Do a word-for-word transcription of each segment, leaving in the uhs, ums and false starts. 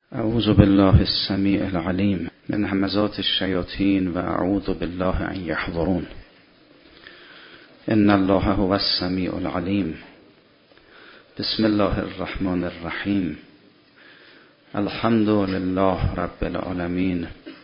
اعوذ بالله السمیع العلیم من همزات الشیاطین و اعوذ بالله ان یحضرون. ان الله هو السمیع العلیم. بسم الله الرحمن الرحیم. الحمد لله رب العالمین.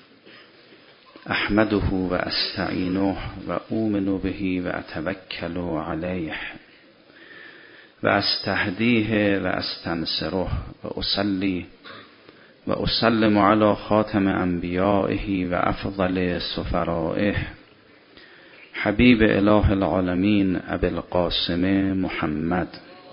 احمده و استعینه و اؤمن به و اتوکل علیه و استهدیه و استنصره و اصلی و اسلم علی خاتم انبیائه و افضل سفرائه حبیب اله العالمین ابی القاسم محمد.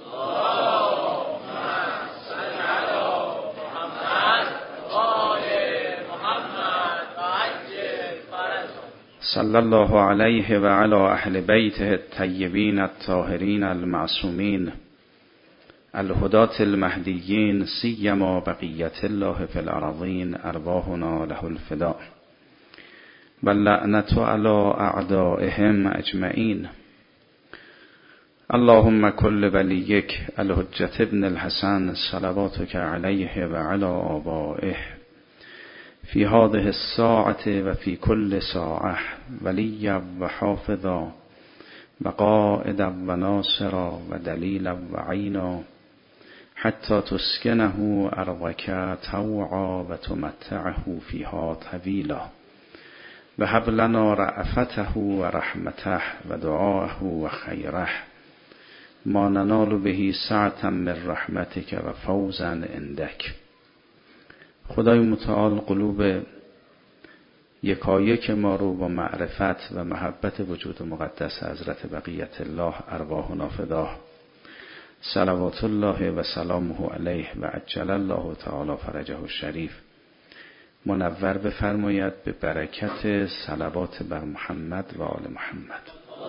صلی الله علیه و علی اهل بیته الطیبین الطاهرین المعصومین الهداة المهدیین سیما بقیت الله فی الارضین ارواحنا له الفداء و اللعنة علی اعدائهم اجمعین. اللهم کل ولیک الحجة ابن الحسن صلواتک علیه و علی آبائه فی هذه الساعة و فی کل ساعة ولیا و حافظا و قائدا و ناصرا و دلیلا و عینا حتی تسکنه ارضک طوعا و تمتعه فیها طویلا و هب لنا رأفته و رحمته و دعاءه و خیره ما ننال به سعة من رحمتک و فوزا عندک. خدای متعال قلوب یکایک ما رو با معرفت و محبت وجود مقدس حضرت بقیت الله ارواحنا فداه صلوات الله و سلامه علیه و عجل الله تعالی فرجه الشریف منور بفرماید به برکت صلوات بر محمد و آل محمد.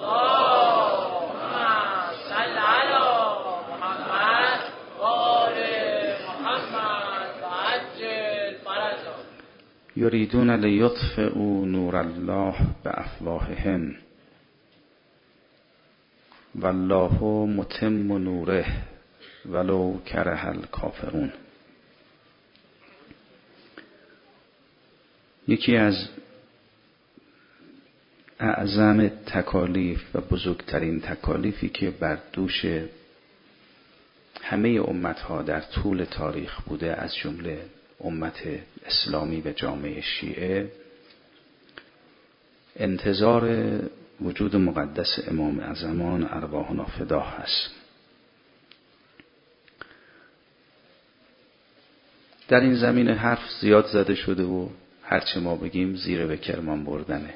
یریدون لیطفئوا نور الله بافواههم والله متم نوره ولو کره الکافرون. یکی از اعظم تکالیف و بزرگترین تکالیفی که بر دوش همه امتها در طول تاریخ بوده از جمله امت اسلامی و جامعه شیعه انتظار وجود مقدس امام اعظمان ارواحنا فداه هست. در این زمینه حرف زیاد زده شده و هرچه ما بگیم زیر به کرمان بردنه.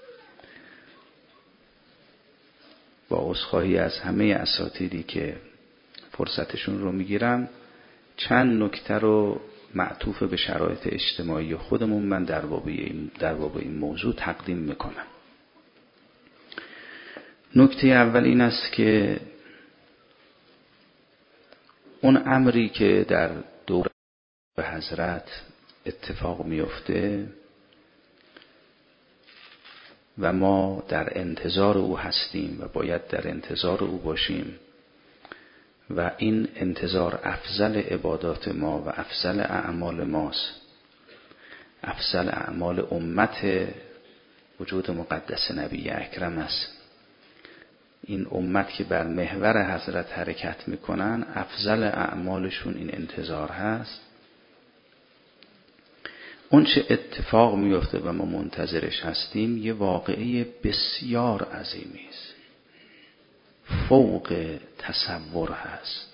با عذرخواهی از همه اساتیدی که فرصتشون رو میگیرم چند نکته رو معطوف به شرایط اجتماعی خودمون من در باب این در باب این موضوع تقدیم میکنم. نکته اول این است که اون امری که در دور حضرت اتفاق میفته و ما در انتظار او هستیم و باید در انتظار او باشیم و این انتظار افضل عبادات ما و افضل اعمال ماست، افضل اعمال امت وجود مقدس نبی اکرم است. این امت که بر محور حضرت حرکت میکنن افضل اعمالشون این انتظار هست. اون چه اتفاق میفته و ما منتظرش هستیم یه واقعه بسیار عظیمی است، فوق تصور هست.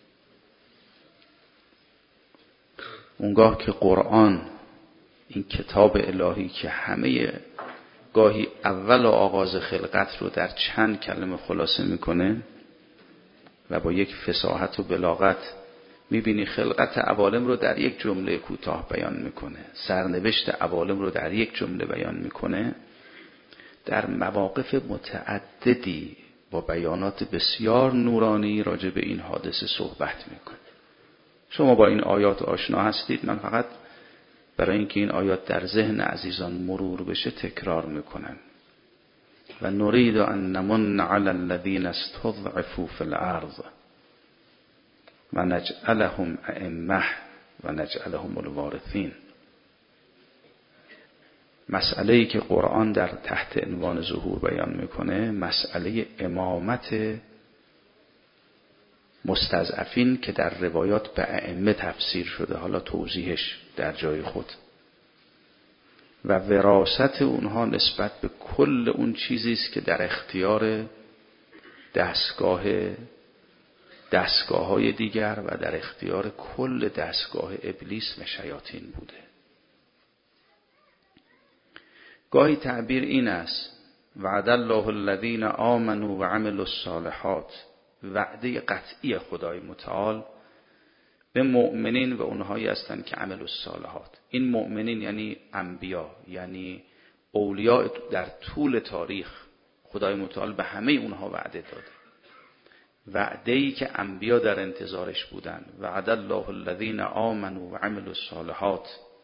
اونگاه که قرآن این کتاب الهی که همه گاهی اول و آغاز خلقت رو در چند کلمه خلاصه میکنه و با یک فصاحت و بلاغت میبینی خلقت عوالم رو در یک جمله کوتاه بیان میکنه، سرنوشت عوالم رو در یک جمله بیان میکنه، در مواقف متعددی با بیانات بسیار نورانی راجع به این حادثه صحبت میکنه. شما با این آیات آشنا هستید، من فقط برای اینکه این آیات در ذهن عزیزان مرور بشه تکرار میکنم. و نرید ان نمن علی الذین استضعفوا فی الارض و نجعلهم ائمه و نجعلهم الوارثین. مسئله‌ای که قرآن در تحت عنوان ظهور بیان میکنه مسئله امامت مستضعفین که در روایات به ائمه تفسیر شده، حالا توضیحش در جای خود، و وراثت اونها نسبت به کل اون چیزی است که در اختیار دستگاه دستگاه‌های دیگر و در اختیار کل دستگاه ابلیس و شیاطین بوده. گاهی تعبیر این است وعد الله الذین آمنوا و عملوا الصالحات، وعده قطعی خدای متعال به مؤمنین و اونهایی هستند که عمل الصالحات. این مؤمنین یعنی انبیا، یعنی اولیاء. در طول تاریخ خدای متعال به همه اونها وعده داده، وعده‌ای که انبیا در انتظارش بودن. وعد الله الذین آمنوا و عملوا الصالحات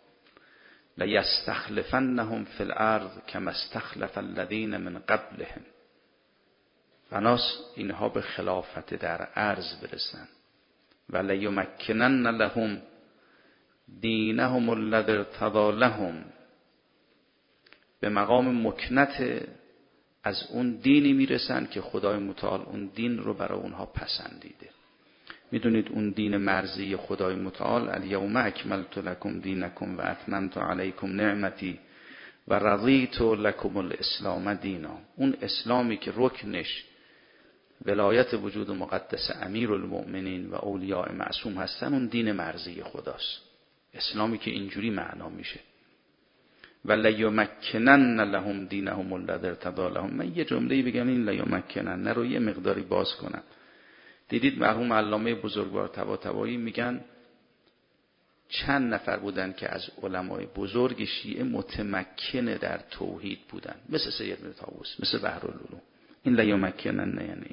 لیستخلفنهم فی الارض کما استخلف الذین من قبلهم. بناس اینها به خلافت در ارض برسن. و لیمکنن لهم دینهم الذی ارتضی لهم، به مقام مکنت از اون دینی میرسن که خدای متعال اون دین رو برای اونها پسندیده. میدونید اون دین مرضی خدای متعال الیوم اکملت لکم دینکم و اتممت علیکم نعمتی و رضیت لکم الاسلام دینا، اون اسلامی که رکنش ولایت وجود مقدس امیر المؤمنین و اولیاء معصوم هستن، اون دین مرضی خداست. اسلامی که اینجوری معنا میشه و لیمکنن لهم دینهم الذی ارتضی لهم. من یه جمله‌ای بگم این لیمکنن رو یه مقداری باز کنم. دیدید مرحوم علامه بزرگوار طباطبایی میگن چند نفر بودن که از علمای بزرگ شیعه متمکن در توحید بودن، مثل سید بن طاووس، مثل بحرالعلوم. این لیمکنن نه یعنی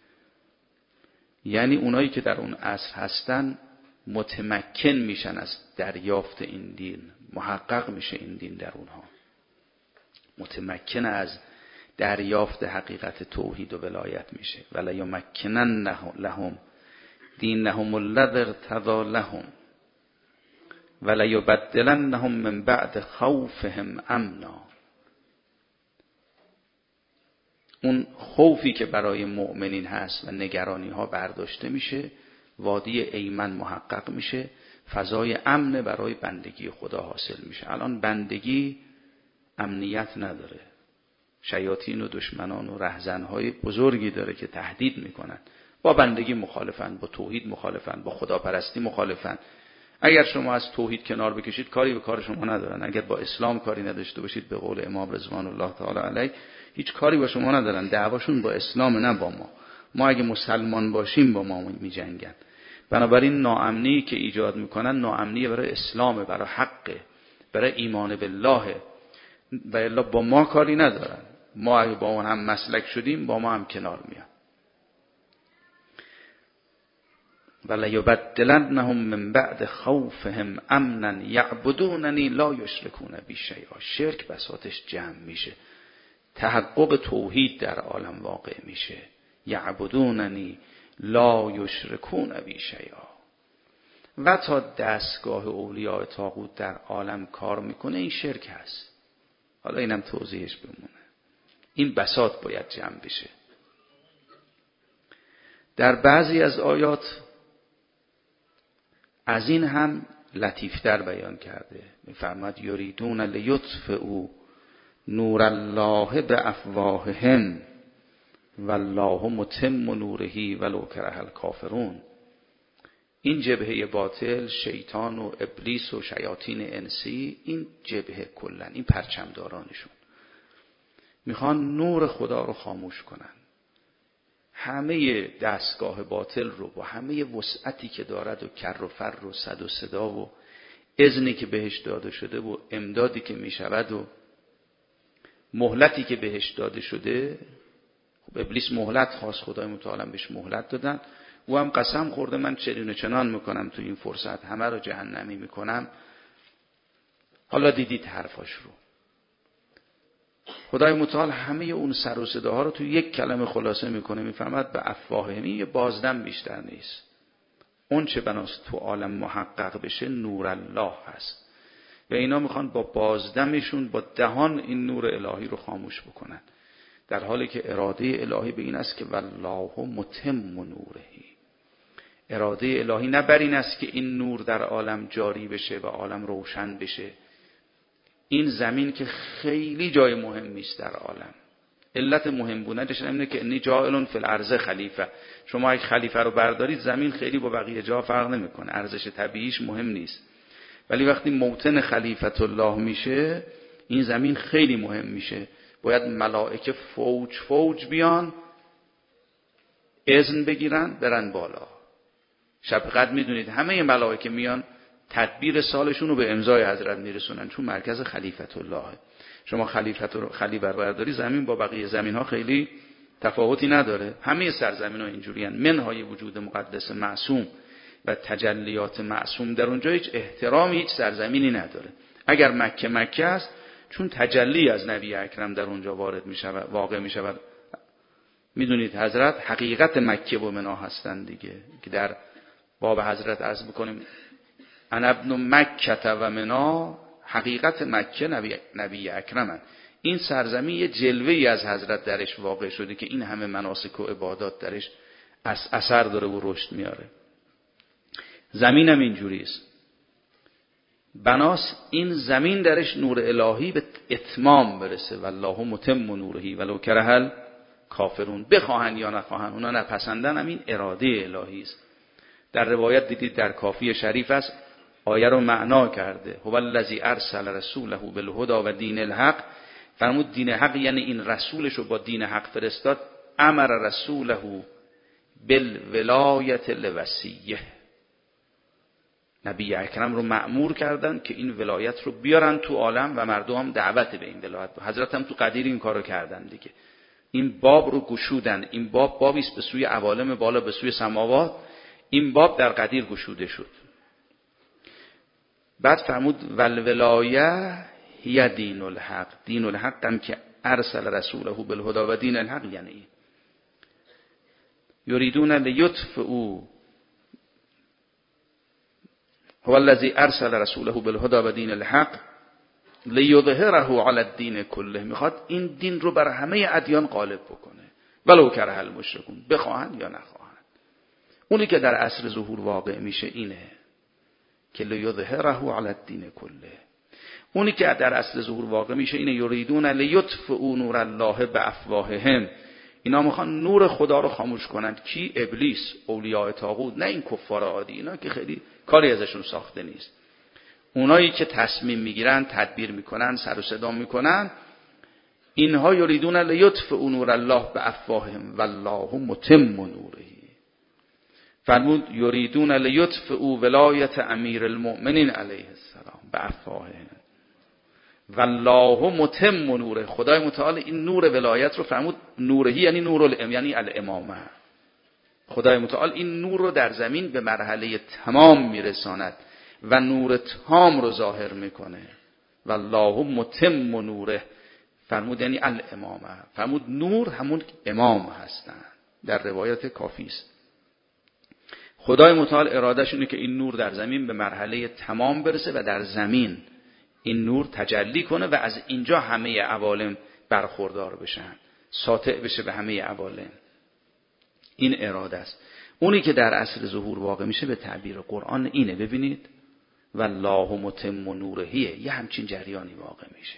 یعنی اونایی که در اون عصر هستن متمکن میشن از دریافت این دین، محقق میشه این دین در اونها، متمکن از دریافت حقیقت توحید و ولایت میشه. ولا یمکنن لهم دینهم الذی ارتضی لهم ولا یبدلنهم من بعد خوفهم امنا. اون خوفی که برای مؤمنین هست و نگرانی ها برداشته میشه، وادی ایمن محقق میشه، فضای امن برای بندگی خدا حاصل میشه. الان بندگی امنیت نداره، شیاطین و دشمنان و رهزنهای بزرگی داره که تهدید میکنن. با بندگی مخالفن، با توحید مخالفن، با خداپرستی مخالفن. اگر شما از توحید کنار بکشید کاری به کار شما ندارن، اگر با اسلام کاری نداشته باشید به قول امام رضوان الله تعالی علیه هیچ کاری با شما ندارن. دعواشون با اسلام نه با ما. ما اگه مسلمان باشیم با ما میجنگن. بنابراین ناامنی که ایجاد میکنن ناامنی برای اسلام، برای حق، برای ایمان بالله، و الا با ما کاری ندارن. ما اگه با اون هم مسلک شدیم با ما هم کنار میان. ولا یبدلنهم من بعد خوفهم امنا یعبدوننی لا یشرکون بی شیئا. شرک بساطش جمع میشه، تحقق توحید در عالم واقع میشه. یعبدوننی لا یشرکون بی شیئا. و تا دستگاه اولیاء طاغوت در عالم کار میکنه این شرک هست. حالا اینم توضیحش بمونه. این بساط باید جمع بشه. در بعضی از آیات از این هم لطیفتر بیان کرده. میفرماد یریدون لیطفئوا نور الله بافواههم والله متم نوره ولو کره الکافرون. این جبهه باطل، شیطان و ابلیس و شیاطین انسی، این جبهه کلن، این پرچمدارانشون میخوان نور خدا رو خاموش کنن. همه دستگاه باطل رو با همه وسعتی که دارد و کر و فر و صد و صدا و اذنی که بهش داده شده و امدادی که میشود و مهلتی که بهش داده شده. خب ابلیس مهلت خواست، خدای متعال بهش مهلت دادن. او هم قسم خورده من چنین و چنان میکنم تو این فرصت، همه رو جهنمی میکنم. حالا دیدید حرفاش رو. خدای متعال همه اون سر و صداها رو تو یک کلمه خلاصه میکنه، میفهمد به افواهمی یه بازدم بیشتر نیست. اون چه بناست تو عالم محقق بشه نور الله هست و اینا میخوان با بازدمشون با دهان این نور الهی رو خاموش بکنن، در حالی که اراده الهی به این است که والله متم نورهی. اراده الهی نه بر این است که این نور در عالم جاری بشه و عالم روشن بشه. این زمین که خیلی جای مهمی است در عالم، علت مهم بودنش اینه که انی جاعل فی الارض خلیفه. شما اگه خلیفه رو بردارید زمین خیلی با بقیه جا فرق نمیکنه، ارزش طبیعیش مهم نیست. ولی وقتی موطن خلیفت الله میشه این زمین خیلی مهم میشه. باید ملائکه فوج فوج بیان، اذن بگیرن، برن بالا. شب قدر میدونید همه ملائکه میان تدبیر سالشون رو به امضای حضرت میرسونن، چون مرکز خلیفت الله. شما خلیفت رو خلیفه رو برداری زمین با بقیه زمین ها خیلی تفاوتی نداره. همه سرزمین ها اینجوری هن. منهای وجود مقدس معصوم و تجلیات معصوم در اونجا هیچ احترامی هیچ سرزمینی نداره. اگر مکه مکه است چون تجلی از نبی اکرم در اونجا وارد می شود، واقع می شود. میدونید حضرت حقیقت مکه و منا هستند دیگه، که در باب حضرت عرض بکنیم انا ابن مکه و منا، حقیقت مکه نبی, نبی اکرمن. این سرزمین یه جلوه‌ای از حضرت درش واقع شده که این همه مناسک و عبادات درش اثر داره و رشد میاره. زمین هم اینجوری است. بناس این زمین درش نور الهی به اتمام برسه. والله متم نورهی ولو کره الکافرون. بخواهن یا نخواهن، اونا نپسندن، هم این اراده الهی است. در روایت دیدید در کافی شریف است، آیه رو معنا کرده هو الذی ارسل رسوله بالهدی و دین الحق. فرمود دین حق یعنی این رسولش رو با دین حق فرستاد. امر رسوله بالولایت لوصیه. نبی اکرم رو مأمور کردن که این ولایت رو بیارن تو عالم و مردم هم دعوت به این ولایت. حضرت هم تو قدیر این کارو کردن دیگه. این باب رو گشودن. این باب بابی است به سوی عوالم بالا، به سوی سماوات. این باب در قدیر گشوده شد. بعد فرمود والولایه هی دین الحق. دین الحق هم که ارسل رسوله بالهدی و دین الحق یعنی یریدون لیطفئوا. هو الذی ارسل رسوله بالهدی و دین الحق لیظهره علی الدین کله. میخواد این دین رو بر همه ادیان غالب بکنه ولو کره المشرکون، بخواهن یا نخواهن. اونی که در عصر ظهور واقع میشه اینه که لیظهره علی الدین کله. اونی که در عصر ظهور واقع میشه اینه یریدون لیطفئوا نور الله بافواههم. اینا میخوان نور خدا رو خاموش کنند. کی؟ ابلیس، اولیاء طاغوت، نه این کفار عادی. اینا که خیلی کاری ازشون ساخته نیست. اونایی که تصمیم میگیرن، تدبیر میکنن، سر و صدا میکنن، اینها یریدون لیطفئوا نور الله بافواههم والله متم نوره. فرمود یریدون لیطفئوا ولایت امیر المؤمنین علیه السلام بافواههم والله متم نوره. خدای متعال این نور ولایت رو فرمود نورهی یعنی نور الام، یعنی الامامه. خدای متعال این نور رو در زمین به مرحله تمام میرساند و نور تام رو ظاهر میکنه. والله متم نوره فرمود یعنی الامامه. فرمود نور همون امام هستن. در روایت کافی است. خدای متعال ارادهش اینه که این نور در زمین به مرحله تمام برسه و در زمین این نور تجلی کنه و از اینجا همه عوالم برخوردار بشن، ساطع بشه به همه عوالم. این اراده است. اونی که در عصر ظهور واقع میشه به تعبیر قرآن اینه. ببینید والله متم نورهیه، یه همچین جریانی واقع میشه.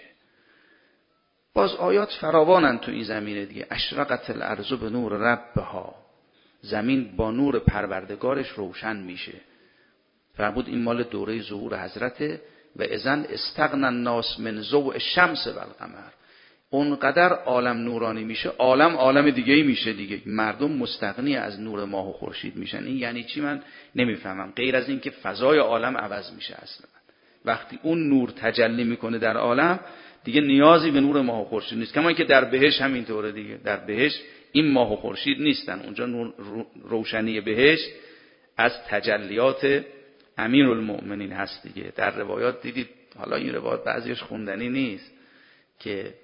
باز آیات فراوانن تو این زمینه دیگه. اشرقت الارض به نور ربها. زمین با نور پروردگارش روشن میشه. فرمود این مال دوره ظهور حضرته و اذن استغنى الناس من ضوء الشمس والقمر. اونقدر عالم نورانی میشه، عالم عالم دیگه‌ای میشه دیگه. مردم مستغنی از نور ماه و خورشید میشن. این یعنی چی من نمیفهمم، غیر از این که فضای عالم عوض میشه. اصلا وقتی اون نور تجلی میکنه در عالم دیگه نیازی به نور ماه و خورشید نیست. کما اینکه در بهشت همینطوره دیگه. در بهشت این ماه و خورشید نیستن. اونجا نور روشنی بهشت از تجلیات امیرالمؤمنین هست دیگه. در روایات دیدید، حالا این روایات بعضیش خوندنی نیست، که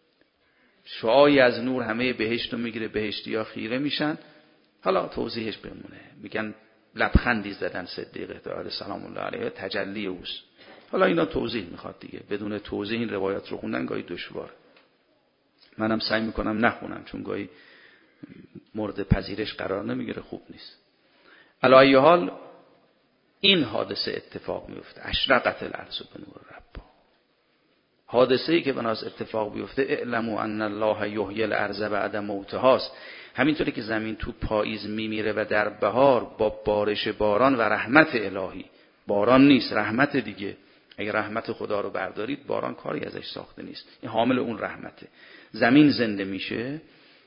شعاعی از نور همه بهشت رو میگیره، بهشتی ها خیره میشن. حالا توضیحش بمونه. میگن لبخندی زدن صدیق علیه سلام الله علیه، تجلی اوست. حالا اینا توضیح میخواد دیگه، بدون توضیح این روایات رو خوندن گاهی دشواره. منم سعی میکنم نخونم چون گاهی مورد پذیرش قرار نمیگیره، خوب نیست. علی ای حال این حادثه اتفاق میفته، اشرقت الارض بنور ربها. حادثه ای که بناس اتفاق بیفته، اعلموا ان الله یحیی الارض بعد موتها است. همینطوری که زمین تو پاییز میمیره و در بهار با بارش باران و رحمت الهی، باران نیست رحمت دیگه، اگه رحمت خدا رو بردارید باران کاری ازش ساخته نیست، این حامل اون رحمته. زمین زنده میشه.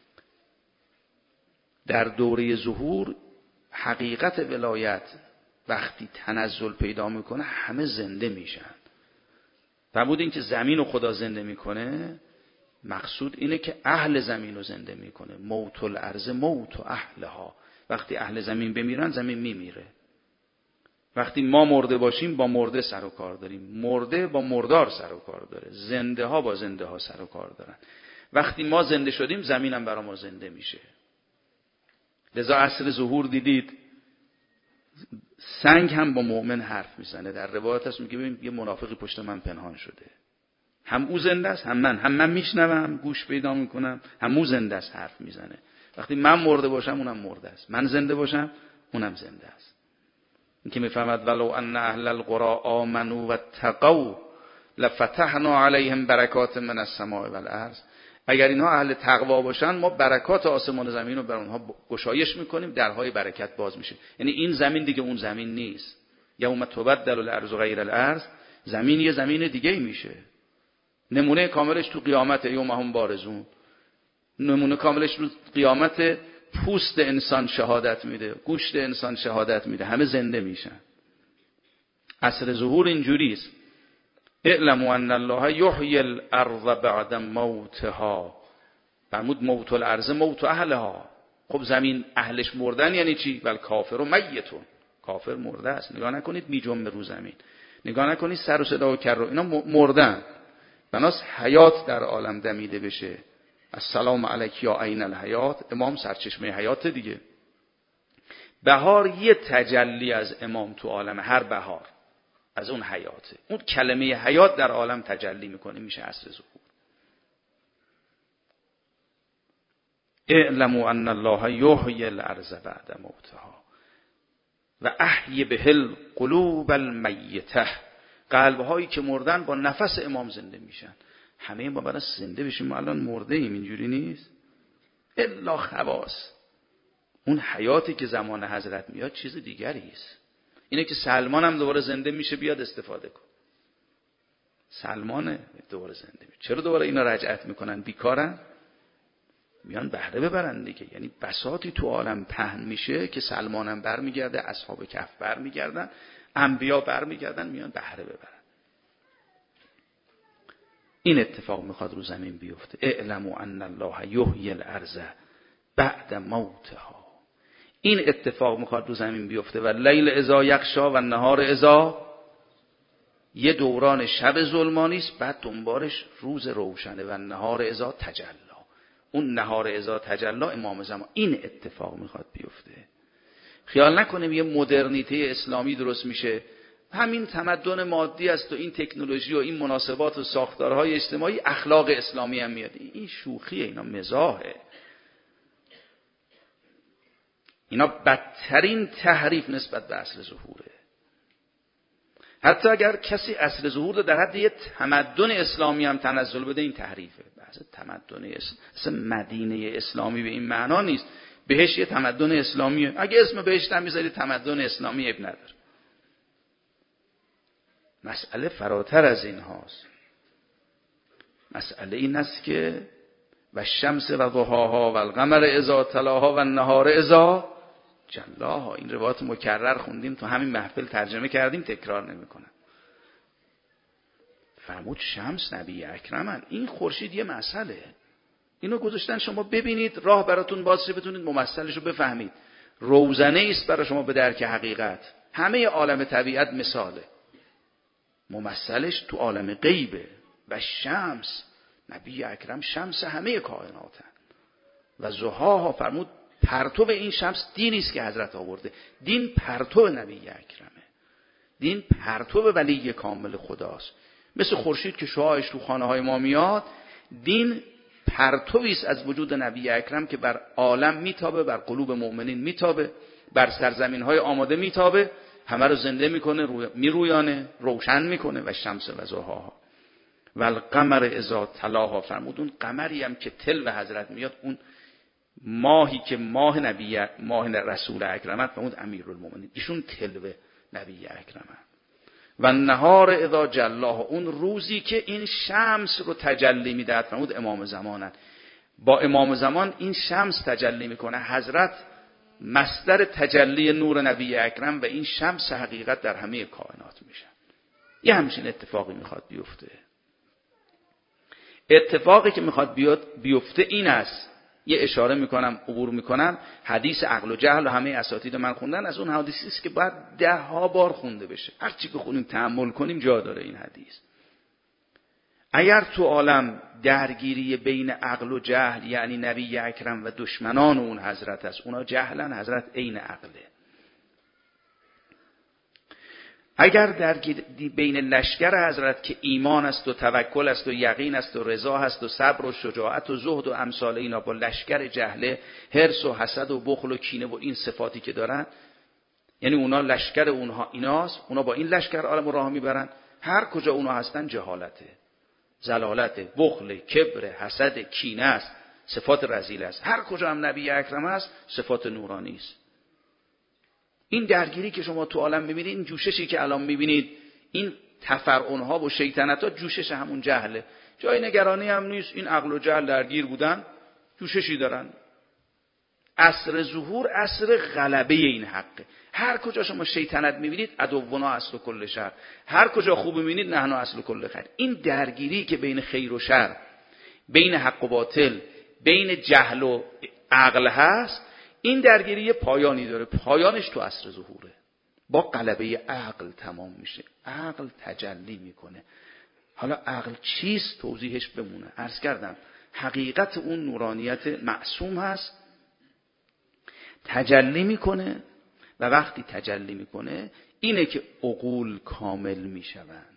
در دوره ظهور حقیقت ولایت وقتی تنزل پیدا میکنه همه زنده میشن. فرمود این که زمین رو خدا زنده میکنه، مقصود اینه که اهل زمین رو زنده میکنه. موت الارض موت و اهلها. وقتی اهل زمین بمیرن زمین میمیره. وقتی ما مرده باشیم با مرده سر و کار داریم، مرده با مردار سر و کار داره، زنده ها با زنده ها سر و کار دارن. وقتی ما زنده شدیم زمینم برای ما زنده میشه. لذا عصر ظهور دیدید سنگ هم با مؤمن حرف میزنه. در روایت هست میگه ببین یه منافقی پشت من پنهان شده، هم او زنده است هم من، هم من میشنوم گوش پیدا میکنم، هم او زنده است حرف میزنه. وقتی من مرده باشم اونم مرده است، من زنده باشم اونم زنده است. این که میفهمد ولو ان اهل القرى آمنوا واتقوا لفتحنا علیهم برکات من السماء والارض. اگر اینها اهل تقوا باشن ما برکات آسمان و زمین رو بر اونها گشایش میکنیم، درهای برکت باز میشه. یعنی این زمین دیگه اون زمین نیست. یوم تبدل الارض غیر الارض، زمین یه زمین دیگه ای میشه. نمونه کاملش تو قیامت، یوم هم بارزون. نمونه کاملش رو قیامت، پوست انسان شهادت میده، گوشت انسان شهادت میده، همه زنده میشن. عصر ظهور اینجوریست. اعلموا ان الله یحیی الارض بعد موتها. فرمود موت الارض موت اهلها. خب زمین اهلش مردن یعنی چی؟ بل کافر و میتون. کافر مرده است. نگاه نکنید میجنبه رو زمین، نگاه نکنید سر و صدا و کر رو، اینا مردن. بناس حیات در عالم دمیده بشه. السلام علیک یا عین الحیات. امام سرچشمه حیات دیگه. بهار یه تجلی از امام تو عالم، هر بهار از اون حیاته. اون کلمه حیات در عالم تجلی میکنه، میشه عصر ظهور. اعلموا ان الله یحیی الارض بعد موتها و احیی به القلوب المیته. قلب‌هایی که مردن با نفس امام زنده میشن. همه ما برای زنده بشیم، ما الان مرده ایم، اینجوری نیست. الا خواص. اون حیاتی که زمان حضرت میاد چیز دیگری است. اینه که سلمان هم دوباره زنده میشه، بیاد استفاده کن. سلمان دوباره زنده میشه. چرا دوباره اینا رجعت میکنن؟ بیکارن؟ میان بهره ببرن دیگه. یعنی بساطی تو عالم پهن میشه که سلمان هم برمیگرده، اصحاب کهف برمیگردن، انبیا برمیگردن، میان بهره ببرن. این اتفاق میخواد رو زمین بیفته. اعلموا ان الله یحیی الارض بعد موتها. این اتفاق میخواد رو زمین بیفته. و لیل اذا یغشا و نهار اذا، یه دوران شب ظلمانی است، بعد دنبالش روز روشنه. و نهار اذا تجلا، اون نهار اذا تجلا امام زمان. این اتفاق میخواد بیفته. خیال نکنیم یه مدرنیته اسلامی درست میشه، همین تمدن مادی است و این تکنولوژی و این مناسبات و ساختارهای اجتماعی، اخلاق اسلامی هم میاد. این شوخیه، اینا مزاحه. اینا بدترین تحریف نسبت به اصل ظهوره. حتی اگر کسی اصل ظهور رو در حد یه تمدن اسلامی هم تنزل بده، این تحریفه. بحث تمدن اسلامی، مدینه اسلامی به این معنا نیست. بهش یه تمدن اسلامیه. اگه اسم بهش هم میذاری تمدن اسلامی، اب نداره. مسئله فراتر از این هاست. مسئله این است که و شمس و ضحاها و القمر اذا تلاها و النهار اذا جلاها. این روایات مکرر خوندیم، تو همین محفل ترجمه کردیم، تکرار نمی‌کنم. فرمود شمس نبی اکرمن. این خورشید یه مسئله، اینو گذاشتن شما ببینید، راه براتون باز شه، بتونید ممثلش رو بفهمید. روزنه است برای شما به درک حقیقت. همه عالم طبیعت مثاله، ممثلش تو عالم غیبه. و شمس، نبی اکرم شمس همه کائناتن. و ضحاها، فرمود پرتو این شمس دینی است که حضرت آورده. دین پرتو نبی اکرمه، دین پرتو ولی کامل خداست. مثل خورشید که شعاعش تو خانه های ما میاد، دین پرتویی است از وجود نبی اکرم که بر عالم میتابه، بر قلوب مؤمنین میتابه، بر سرزمین های آماده میتابه، همه رو زنده میکنه، رو میرویانه، روشن میکنه. و شمس و ضحاها و القمر اذا تلاها فرمود. اون قمری هم که تلو حضرت میاد، اون ماهی که ماه نبی ماه رسول اکرمت، فرمود امیرالمومنین، ایشون تلو نبی اکرمت. و نهار اذا جلاها، اون روزی که این شمس رو تجلی میدهد، فرمود امام زمانن. با امام زمان این شمس تجلی میکنه. حضرت مصدر تجلی نور نبی اکرم و این شمس حقیقت در همه کائنات میشن. یه همچین اتفاقی میخواد بیفته. اتفاقی که میخواد بیاد بیفته این است، یه اشاره میکنم، عبور میکنم، حدیث عقل و جهل و همه اساتید من خوندن، از اون حدیثی است که باید ده ها بار خونده بشه. هر چی بخونیم تأمل کنیم جا داره این حدیث. اگر تو عالم درگیری بین عقل و جهل، یعنی نبی اکرم و دشمنان اون حضرت است، اونا جهلن، حضرت عین عقله. اگر درگیری بین لشکر حضرت که ایمان است و توکل است و یقین است و رضا است و صبر و شجاعت و زهد و امثال اینا، با لشکر جهله، حرص و حسد و بخل و کینه و این صفاتی که دارن، یعنی اونا لشکر اونها ایناست، اونا با این لشکر عالم راه میبرن. هر کجا اونا هستن جهالته، زلالته، بخل، کبر، حسد، کینه است، صفات رذیل است. هر کجا هم نبی اکرم است، صفات نورانی است. این درگیری که شما تو عالم میبینید، این جوششی که الان میبینید، این تفرعنها و شیطنت‌ها، جوشش همون جهله. جای نگرانی هم نیست. این عقل و جهل درگیر بودن، جوششی دارن. عصر ظهور عصر غلبه این حقه. هر کجا شما شیطنت میبینید، عدونا اصل کل شر. هر کجا خوب میبینید، نحن اصل کل خیر. این درگیری که بین خیر و شر، بین حق و باطل، بین جهل و عقل هست، این درگیری پایانی داره. پایانش تو عصر ظهوره، با غلبه عقل تمام میشه. عقل تجلی میکنه. حالا عقل چیست توضیحش بمونه. عرض کردم حقیقت اون نورانیت معصوم هست، تجلی میکنه و وقتی تجلی میکنه اینه که عقول کامل میشوند.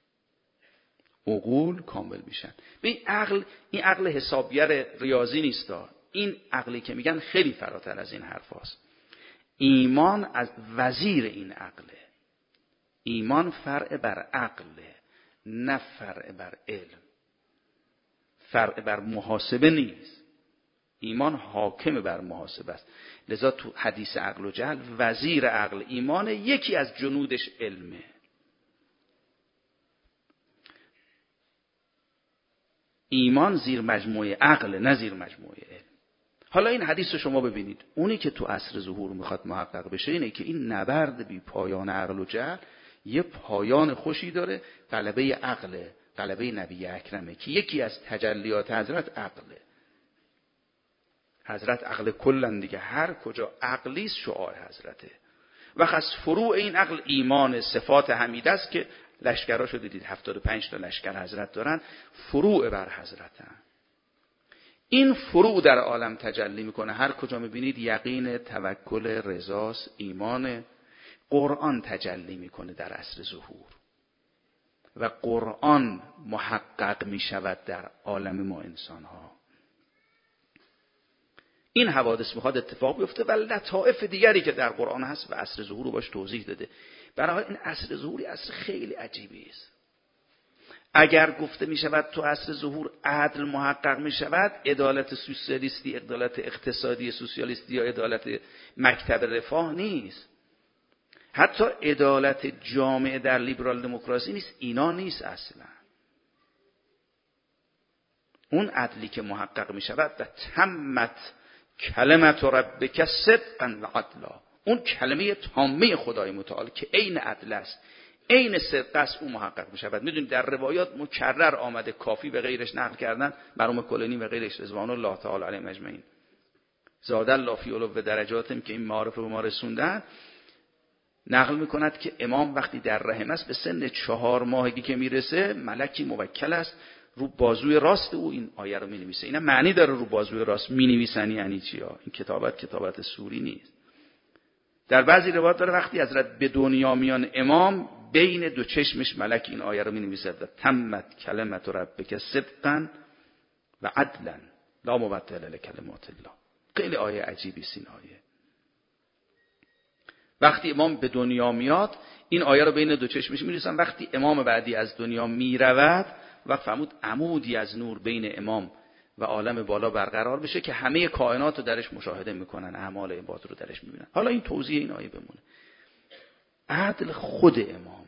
عقول کامل میشن. به این عقل، این عقل حسابگر ریاضی نیستا. این عقلی که میگن خیلی فراتر از این حرف هست. ایمان از وزیر این عقله. ایمان فرع بر عقله، نه فرع بر علم. فرع بر محاسبه نیست. ایمان حاکم بر محاسبه است. لذا تو حدیث عقل و جهل وزیر عقل ایمان، یکی از جنودش علمه. ایمان زیر مجموعه عقل، نه زیر مجموعه علم. حالا این حدیث رو شما ببینید. اونی که تو عصر ظهور میخواد محقق بشه اینه که این نبرد بی پایان عقل و جهل یه پایان خوشی داره. غلبه عقل، غلبه نبی اکرمه که یکی از تجلیات حضرت عقله. حضرت عقل کلن دیگه. هر کجا عقلیست شعاع حضرته. و از فروع این عقل ایمان، صفات حمیده است که لشکراشو دیدید، هفتاد و پنج تا لشکر حضرت دارن، فروع بر حضرتن. این فروع در عالم تجلی میکنه. هر کجا میبینید یقین، توکل، رضاست، ایمان. قرآن تجلی میکنه در عصر ظهور و قرآن محقق میشود در عالم ما انسان ها. این حوادث میخواد اتفاق بیفته و لطائف دیگری که در قرآن هست و عصر ظهور رو باش توضیح داده. برای این عصر ظهوری عصر خیلی عجیبی است. اگر گفته می شود تو عصر ظهور عدل محقق می شود، عدالت سوسیالیستی، عدالت اقتصادی سوسیالیستی یا عدالت مکتب رفاه نیست. حتی عدالت جامعه در لیبرال دموکراسی نیست. اینا نیست اصلا. اون عدلی که محقق می شود و تمت کلمت ربک صدقا و عدلا، اون کلمه تامه خدای متعال که عین عدل است، عین صدق است، اون محقق می شود. میدونید در روایات مکرر آمده، کافی به غیرش نقل کردن، مرحوم کلینی و غیرش رضوان الله تعالی علیهم اجمعین، زاد الله فی علو درجاتم که این معارف به ما رسوندن، نقل میکند که امام وقتی در رحم است به سن چهار ماهگی که میرسه، ملکی موکل است رو بازوی راست او این آیه رو می‌نویسه. اینا معنی داره رو بازوی راست می‌نویسن یعنی چی ها؟ این کتابت کتابت سوری نیست. در بعضی روایات داره وقتی حضرت به دنیا میان امام بین دو چشمش ملک این آیه رو می‌نویسه: تمت کلمت ربک صدقا و عدلا لا مبدل لکلمات الله. خیلی آیه عجیبی است این آیه. وقتی امام به دنیا میاد این آیه رو بین دو چشمش می‌نویسن. وقتی امام بعدی از دنیا میرود و فرمود عمودی از نور بین امام و عالم بالا برقرار بشه که همه کائنات رو درش مشاهده میکنن، اعمال عباد رو درش میبینن. حالا این توضیح این آیه بمونه. عدل خود امامه.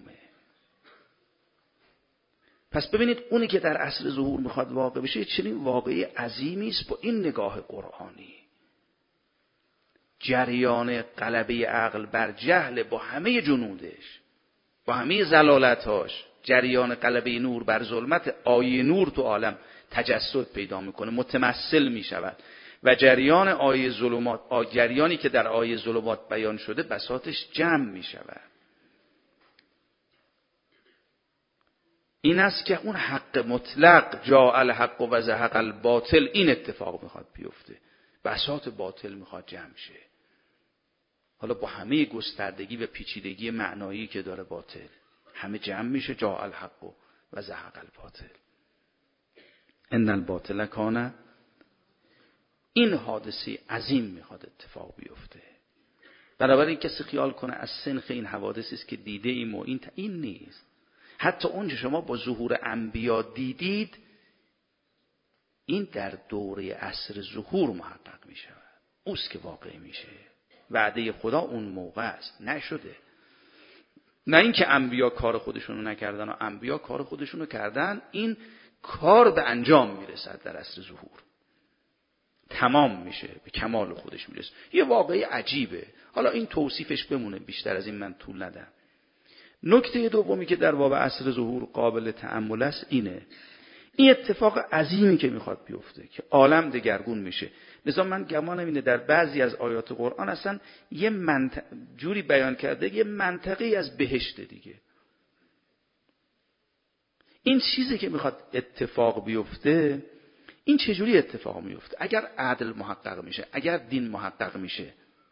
پس ببینید اونی که در عصر ظهور میخواد واقع بشه چنین واقعی عظیمی است با این نگاه قرآنی. جریان غلبه عقل بر جهل با همه جنودش، با همه زلالتاش، جریان غلبه نور بر ظلمت، آیه نور تو عالم تجسد پیدا میکنه، متمثل میشود و جریان آیه ظلمات، جریانی که در آیه ظلمات بیان شده بساطش جمع میشود. این است که اون حق مطلق جاء الحق و زهق الباطل این اتفاق میخواد بیفته. بساط باطل میخواد جمع شه. حالا با همه گستردگی و پیچیدگی معنایی که داره باطل همه جمع میشه. جاء الحق و زهق الباطل ان الباطل کان. این حادثه عظیم میخواد اتفاق بیفته. بنابراین کسی خیال کنه از سنخ این حوادثی است که دیده ایم و این این نیست. حتی اون که شما با ظهور انبیا دیدید این در دوره عصر ظهور محقق می شود. اوست که واقع میشه. وعده خدا اون موقع است، نشده. نه اینکه انبیا کار خودشونو نکردن و انبیا کار خودشونو کردن، این کار به انجام میرسد در عصر ظهور، تمام میشه، به کمال خودش میرسه. یه واقعی عجیبه. حالا این توصیفش بمونه، بیشتر از این من طول ندم. نکته دومی که در باب عصر ظهور قابل تأمل است اینه: این اتفاق عظیمی که میخواد بیفته که عالم دگرگون میشه. لذا من گمانم اینه در بعضی از آیات قرآن اصلا یه منطق جوری بیان کرده، یه منطقی از بهشت دیگه. این چیزی که میخواد اتفاق بیفته، این چجوری اتفاق میفته؟ اگر عدل محقق میشه، اگر دین محقق میشه،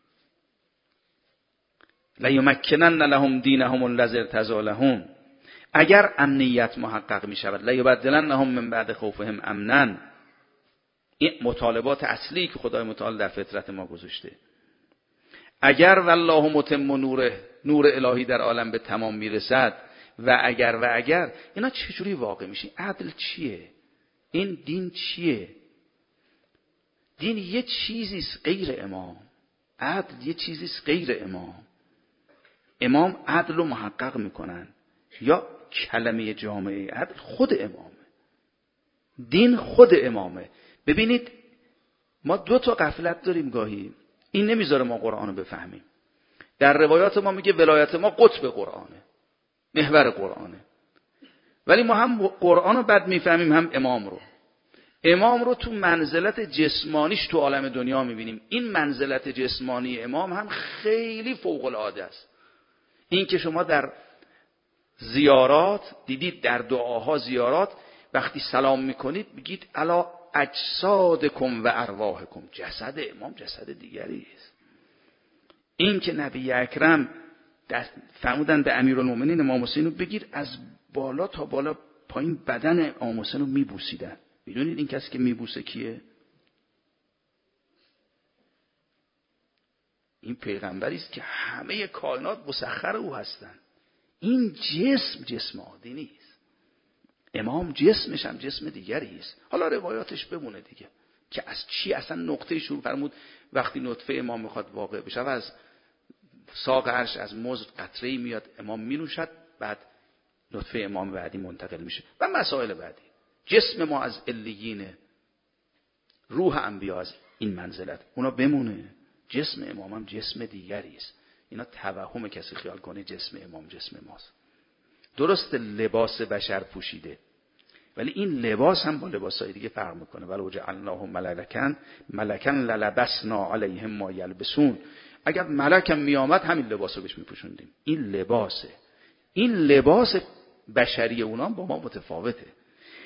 لیمکنن لهم دینهم الذی ارتضی لهم، اگر امنیت محقق می شود، لیبدلنهم من بعد خوفهم امنا، این مطالبات اصلی که خدای متعال در فطرت ما گذاشته. اگر والله متم نوره، نور الهی در عالم به تمام میرسد، و اگر و اگر اینا چجوری واقع میشه؟ عدل چیه؟ این دین چیه؟ دین یه چیزیست غیر امام. عدل یه چیزیست غیر امام. امام عدل رو محقق میکنن، یا کلمه جامعه عدل خود امامه، دین خود امامه. ببینید ما دو تا غفلت داریم گاهی، این نمیذاره ما قرآن رو بفهمیم. در روایات ما میگه ولایت ما قطب قرآنه، محور قرآنه، ولی ما هم قرآن رو بد میفهمیم هم امام رو. امام رو تو منزلت جسمانیش تو عالم دنیا میبینیم. این منزلت جسمانی امام هم خیلی فوق العاده است. این که شما در زیارات دیدید، در دعاها زیارات وقتی سلام میکنید بگید الا اجسادکم و ارواحکم، جسد امام جسد دیگری است. این که نبی اکرم فرمودن به امیرالمومنین امام حسین رو بگیر از بالا تا بالا پایین بدن امام حسین رو میبوسیدن. میدونید این کسی که میبوسه کیه؟ این پیغمبری است که همه کائنات مسخر او هستند. این جسم جسم عادی نیست. امام جسمش هم جسم دیگری است. حالا روایاتش بمونه دیگه که از چی اصلا نقطه شروع فرمود. وقتی نطفه امام میخواد واقع بشه و از ساق عرش از مزد قطره‌ای میاد، امام مینوشد، بعد نطفه امام بعدی منتقل میشه و مسائل بعدی. جسم ما از علیینه، روح انبیا از این منزلت، اونا بمونه. جسم امام هم جسم دیگری است. اینا توهم کسی خیال کنه جسم امام جسم ماست. درست لباس بشر پوشیده، ولی این لباس هم با لباسای دیگه فرق میکنه. ولو جعلناه ملکن ملکن للبسنا علیهم ما یلبسون. اگر ملکم میامد همین لباسو بهش میپوشوندیم. این لباسه. این لباس بشری اونا با ما متفاوته.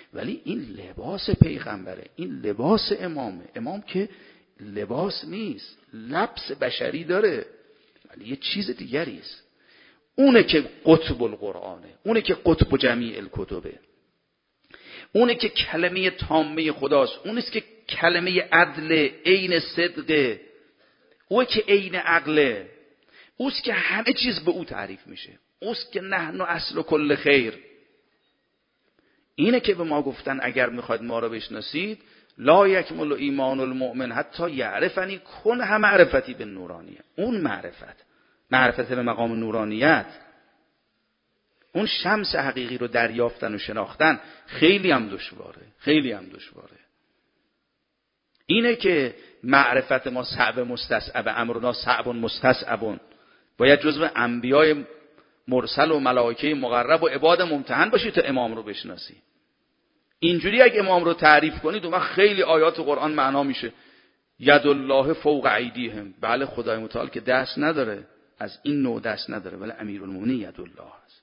ولی این لباس پیغمبره، این لباس امامه. امام که لباس نیست، لبس بشری داره ولی یه چیز دیگری است. اونه که قطب القرآنه، اونه که قطب جمیع الکتبه، اونه که کلمه تامه خداست، اونه که کلمه عدل عین صدقه، اوه که عین عقله، اوست که همه چیز به او تعریف میشه، اوست که نحن اصل کل خیر. اینه که به ما گفتن اگر میخواید ما رو بشناسید لا یکمل ایمان المؤمن حتی یعرفنی کن هم معرفتی به نورانیه. اون معرفت، معرفت به مقام نورانیت، اون شمس حقیقی رو دریافتن و شناختن خیلی هم دشواره، خیلی هم دشواره. اینه که معرفت ما صعب مستصعب، امرنا صعب مستصعب، باید جزو انبیای مرسل و ملائکه مقرب و عباد ممتحن باشی تا امام رو بشناسی. اینجوری اگه امام رو تعریف کنید اون وقت خیلی آیات قرآن معنا میشه. ید الله فوق ایدیهم، بله خدای متعال که دست نداره، از این نوع دست نداره، ولی امیرالمومنین ید الله است.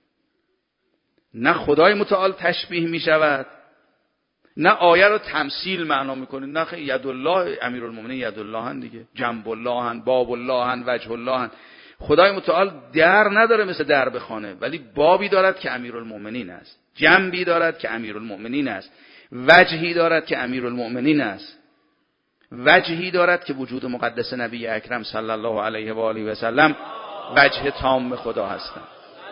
نه خدای متعال تشبیه میشود، نه آیه رو تمثیل معنا میکنه، نه خیلی ید الله امیرالمومنین ید الله هن دیگه، جنب الله هن، باب الله هن، وجه الله هن. خدای متعال در نداره مثل در بخانه، ولی بابی دارد که امیرالمومنین است، جنبی دارد که امیرالمومنین است، وجهی دارد که امیرالمومنین است، وجهی دارد که وجود مقدس نبی اکرم صلی الله علیه و آله و سلم وجه تام خدا هستند.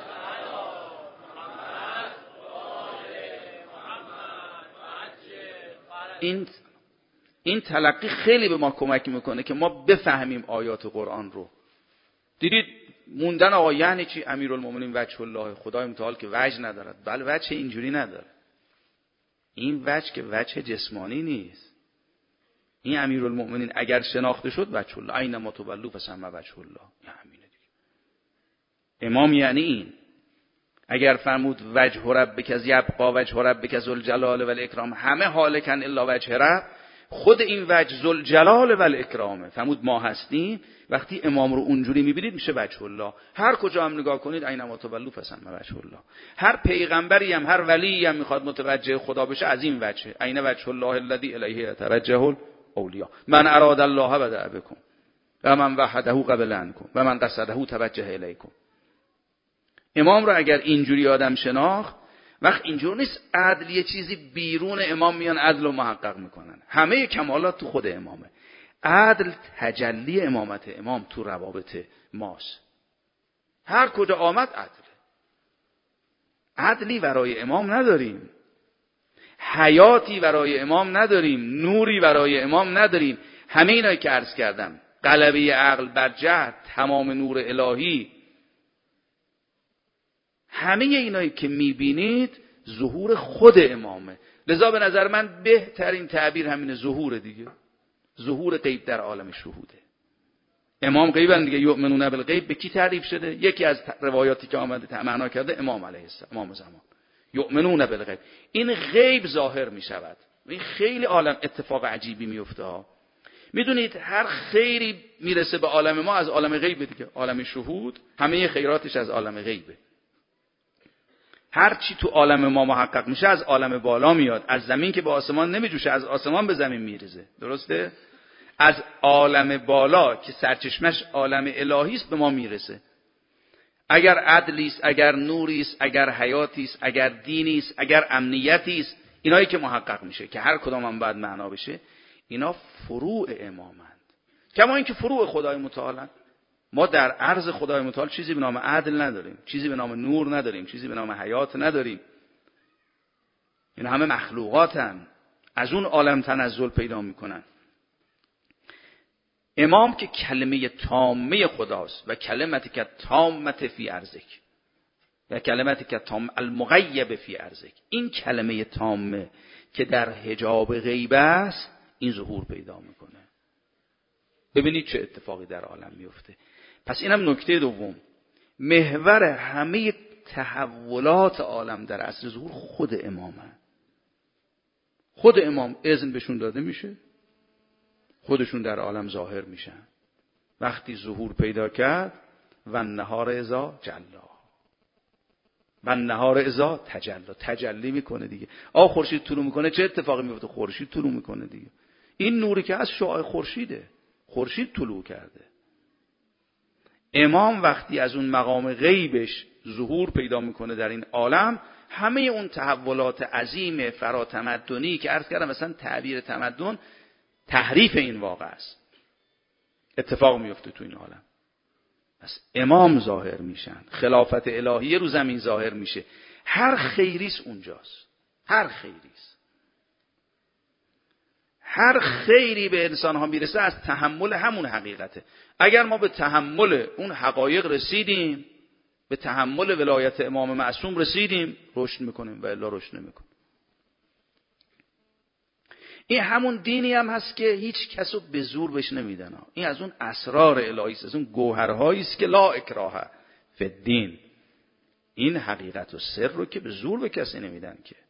این این تلقی خیلی به ما کمک میکنه که ما بفهمیم آیات قرآن رو. دیدید موندن آقا یعنی چی؟ امیرالمومنین وجه الله، خدای متعال که وجه ندارد. بله وجه اینجوری نداره، این وجه که وجه جسمانی نیست. این امیرالمومنین اگر شناخته شد وجه الله، اینما تولوا فثم وجه الله، همینه دیگه. امام یعنی این. اگر فرمود وجه ربک از یبقا وجه ربک ذوالجلال و الاکرام، همه هالکن الا وجه رب، خود این وجه ذوالجلال و الاکرامه. فرمود ما هستیم. وقتی امام رو اونجوری میبینید میشه وجه الله. هر کجا هم نگاه کنید اینما تولوا فثم وجه الله. هر پیغمبری هم هر ولی هم میخواد متوجه خدا بشه از این وجه، عین وجه الله الذی الیه یتوجه الاولیاء، من اراد الله بدأ بکم و من وحده قبل عنکم و من قصده توجه الیکم. امام رو اگر اینجوری آدم شناخت، وقت اینجور نیست عدل یه چیزی بیرون امام میان عدل رو محقق میکنن. همه کمالات تو خود امامه. عدل تجلی امامت امام تو روابط ماست. هر کجا آمد عدله. عدلی برای امام نداریم، حیاتی برای امام نداریم، نوری برای امام نداریم. همه اینایی که عرض کردم، غلبه عقل بر جهل، تمام نور الهی، همه اینایی که میبینید ظهور خود امامه. لذا به نظر من بهترین تعبیر همینه، ظهور دیگه. ظهور غیب در عالم شهوده. امام غیبن دیگه. یؤمنون بالغیب به کی تعریف شده؟ یکی از روایاتی که آمده معنا کرده امام علیه السلام، امام زمان. یؤمنون بالغیب، این غیب ظاهر میشود. این خیلی عالم اتفاق عجیبی میفته ها. میدونید هر خیری میرسه به عالم ما از عالم غیبه دیگه. عالم شهود همه خیراتش از عالم غیبه. هر چی تو عالم ما محقق میشه از عالم بالا میاد. از زمین که به آسمان نمیجوشه، از آسمان به زمین میریزه. درسته؟ از عالم بالا که سرچشمش عالم الهی است به ما میرسه. اگر عدلی است، اگر نوری است، اگر حیاتی است، اگر دینی است، اگر امنیتی است، اینایی که محقق میشه که هر کدام هم باید معنا بشه، اینا فروع امامند. کما اینکه فروع خدای متعالند. ما در عرض خدای متعال چیزی به نام عدل نداریم، چیزی به نام نور نداریم، چیزی به نام حیات نداریم. این همه مخلوقاتن، از اون عالم تنزل پیدا میکنن. امام که کلمه تامه خداست و کلمتی که تامت فی ارزک و کلمتی که تام المغیب فی ارزک، این کلمه تامه که در حجاب غیب است این ظهور پیدا میکنه. ببینید چه اتفاقی در عالم میفته. پس اینم نکته دوم، محور همه تحولات عالم در عصر ظهور خود امامه. خود امام اذن بهشون داده میشه، خودشون در عالم ظاهر میشن. وقتی ظهور پیدا کرد و نهار اذا جلا، و نهار اذا تجلی، تجلی میکنه دیگه. آ خورشید طلوع میکنه چه اتفاقی میفته؟ خورشید طلوع میکنه دیگه. این نوری که از شعاع خورشیده، خورشید طلوع کرده. امام وقتی از اون مقام غیبش ظهور پیدا میکنه در این عالم، همه اون تحولات عظیم فراتمدنی که عرض کردم مثلا تعبیر تمدن تحریف این واقع است، اتفاق میفته تو این عالم. پس امام ظاهر میشن، خلافت الهیه رو زمین ظاهر میشه. هر خیریست اونجاست، هر خیریست. هر خیری به انسان ها میرسه از تحمل همون حقیقته. اگر ما به تحمل اون حقایق رسیدیم، به تحمل ولایت امام معصوم رسیدیم، رشد میکنیم و الا رشد نمیکنیم. این همون دینی هم هست که هیچ کسو به زور بهش نمیدن. این از اون اسرار الهی است، از اون گوهرهایی است که لا اکراه فی الدین. این حقیقت و سر رو که به زور به کسی نمیدن که.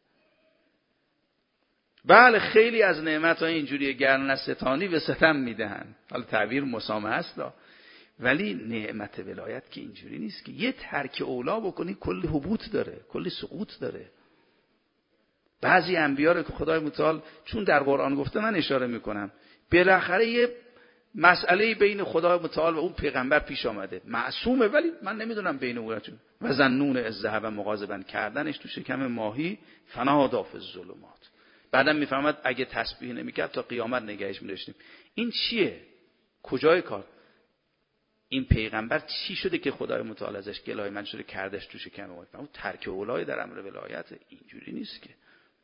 بله خیلی از نعمت‌های اینجوری گرنستانی به ستم میدهن، حالا تعبیر مسامحه است، ولی نعمت ولایت که اینجوری نیست که یه ترک اولا بکنی کلی حبوط داره، کلی سقوط داره. بعضی انبیا رو که خدای متعال چون در قرآن گفته من اشاره میکنم، بالاخره یه مسئله بین خدای متعال و اون پیغمبر پیش آمده، معصومه، ولی من نمیدونم بین اون چون و ظنون از ذهب مغاضبا کردنش تو شکم ماهی فنادی فی الظلمات. بعدم میفهمد اگه تسبیح نمیکرد تا قیامت نگهش می‌داشتیم. این چیه؟ کجای کار؟ این پیغمبر چی شده که خدای متعال ازش گلای من شده کردش تو شکم ماهی؟ اون ترک اولای در امر ولایت اینجوری نیست که.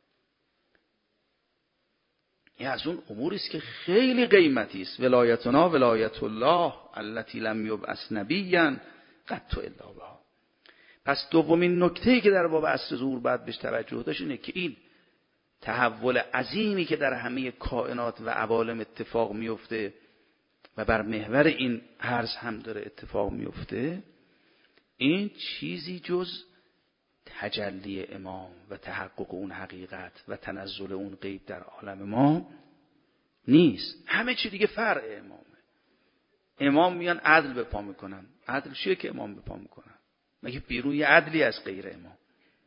این از اون اموری است که خیلی قیمتی است. ولایتنا ولایت الله التي لم یبعث نبیا قط الا بها. پس دومین نکته‌ای که در باب عصر ظهور باید بهش توجه داشت اینه که این تحول عظیمی که در همه کائنات و عوالم اتفاق میفته و بر محور این عرض هم داره اتفاق میفته، این چیزی جز تجلی امام و تحقق اون حقیقت و تنزل اون غیب در عالم ما نیست. همه چی دیگه فرع امامه. امام میان عدل به پا میکنن. عدل چیه که امام به پا میکنن؟ مگه بیرون یه عدلی از غیر امام؟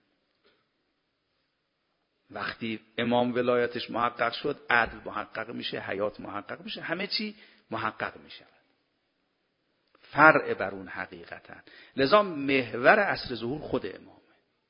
وقتی امام ولایتش محقق شد، عدل محقق میشه، حیات محقق میشه، همه چی محقق میشه. فرع بر اون حقیقتا. لذا محور عصر ظهور خود امامه.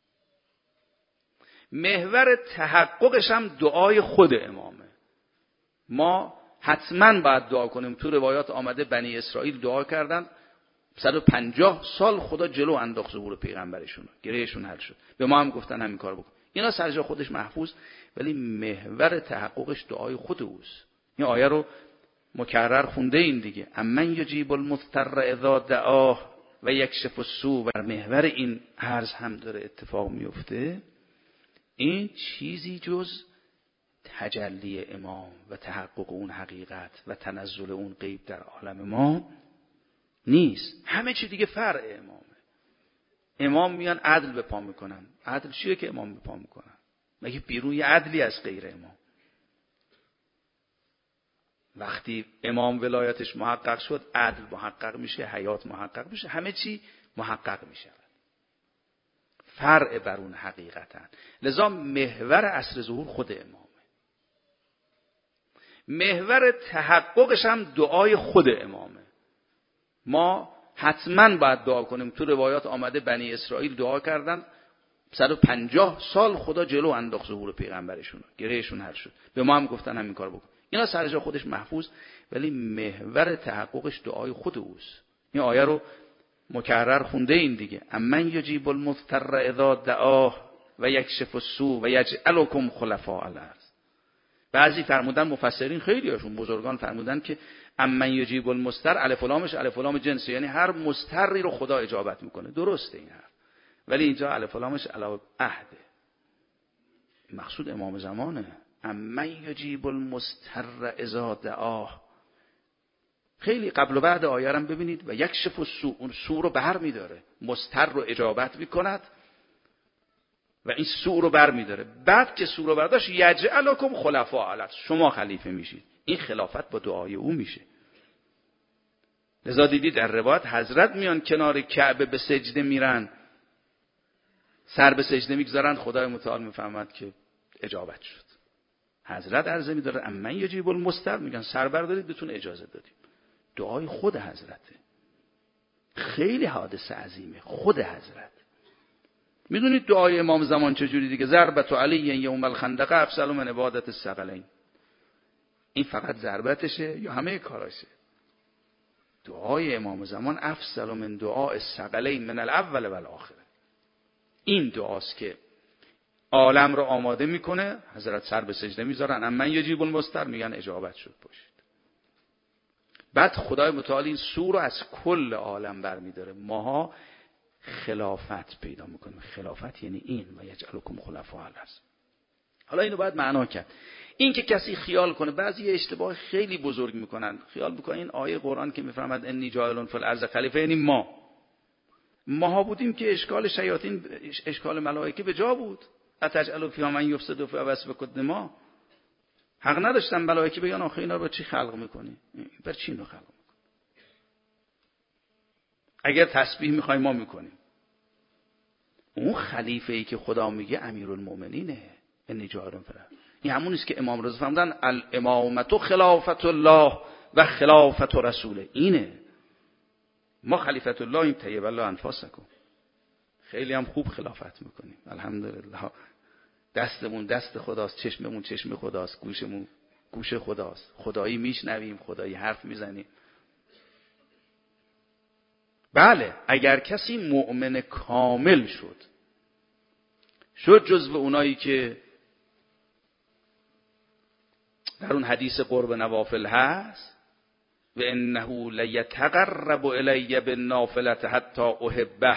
محور تحققش هم دعای خود امامه. ما حتما باید دعا کنیم. تو روایات آمده بنی اسرائیل دعا کردن، صد و پنجاه سال خدا جلو انداخت ظهور پیغمبرشون، گرهشون حل شد. به ما هم گفتن همین کار بکن. اینا سر جای خودش محفوظ، ولی محور تحققش دعای خود اوست. این آیه رو مکرر خونده این دیگه، امن یجیب المضطر اذا دعاه و یکشف السوء. بر محور این عرض هم داره اتفاق میفته. این چیزی جز تجلی امام و تحقق اون حقیقت و تنزل اون غیب در عالم ما نیست. همه چی دیگه فرع امامه. امام میان عدل به پا میکنن. عدل چیه که امام به پا میکنن؟ مگه بیرون یه عدلی از غیر امام؟ وقتی امام ولایتش محقق شد، عدل محقق میشه، حیات محقق میشه، همه چی محقق میشه. فرع بر اون حقیقتا. لذا محور عصر ظهور خود امامه. محور تحققش هم دعای خود امامه. ما حتما باید دعا کنیم. تو روایات آمده بنی اسرائیل دعا کردن، صد و پنجاه سال خدا جلو انداخت ظهور پیغمبرشون، گرهشون حل شد. به ما هم گفتن همین کار بکن. اینا سر جای خودش محفوظ، ولی محور تحققش دعای خود اوست. این آیه رو مکرر خونده این دیگه، امن یجیب المضطر اذا دعاه و یکشف السوء و یجعلکم خلفاء الارض. بعضی فرمودن، مفسرین خیلی هاشون بزرگان فرمودن که امن یجیب المضطر الف و لامش الف و لام جنس، یعنی هر مضطری رو خدا اجابت میکنه. درسته این حرف، ولی اینجا الف و لامش علی عهده، مقصود امام زمانه. امن یجیب المضطر اذا دعاه. خیلی قبل و بعد آیه رو ببینید، و یکشف السوء، اون سوء رو بر میداره، مضطر رو اجابت میکند و این سوء رو بر میداره. بعد که سوء رو برداشت، یجعلکم خلفاء الارض، شما خلیفه میشید. این خلافت با دعای او میشه. لذا دیدید در روایت حضرت میان کنار کعبه به سجده میرن، سر به سجده میگذارن، خدای متعال میفهمد که اجابت شد. حضرت عرضه می‌داره امن یجیب المضطر، میگن سر بردارید بهتون اجازه دادیم. دعای خود حضرته، خیلی حادثه عظیمه. خود حضرت میدونید دعای امام زمان چجوری دیگه؟ ضربت علی یوم الخندق افضل من عبادت الثقلین. این فقط ضربتشه یا همه کاراشه؟ دعای امام زمان افضل من دعاء الثقلین من الاول و الاخره. این دعاست که عالم رو آماده میکنه. حضرت سر به سجده میذارن، امن یجیب المضطر، میگن اجابت شد پشت. بعد خدای متعال این سور رو از کل عالم برمیداره. ماها خلافت پیدا میکنیم. خلافت یعنی این و یجعلکم خلفاء الارض. حالا اینو باید معنا کرد. این که کسی خیال کنه، بعضی اشتباه خیلی بزرگ میکنن، خیال میکنن این آیه قرآن که میفهمد انی جاعل فی الارض خلیفه یعنی ما ماها بودیم که اشکال شیاطین، اشکال ملائکه به جا بود. اتجعل فیها من یفسد فیها و یسفک الدماء. حق نداشتن ملائکه بگن آخه اینا رو چی خلق میکنی؟ بر چی اینو خلق میکنی؟ اگر تسبیح میخوای ما میکنیم. اون خلیفه ای که خدا میگه امیرالمومنینه، انی جاعل فی الارض. این همون است که امام رضا فرمودن الامامت خلافت الله و خلافت رسوله. اینه ما خلیفت الله این طیب الله انفاسکم. خیلی هم خوب خلافت میکنیم الحمدلله. دستمون دست خداست، چشممون چشم خداست، گوشمون گوش خداست، خدایی میشنویم، خدایی حرف میزنیم. بله اگر کسی مؤمن کامل شد، شد جزو اونایی که در اون حدیث قرب نوافل هست و انه لیتقرب الی بالنافله حتی احبه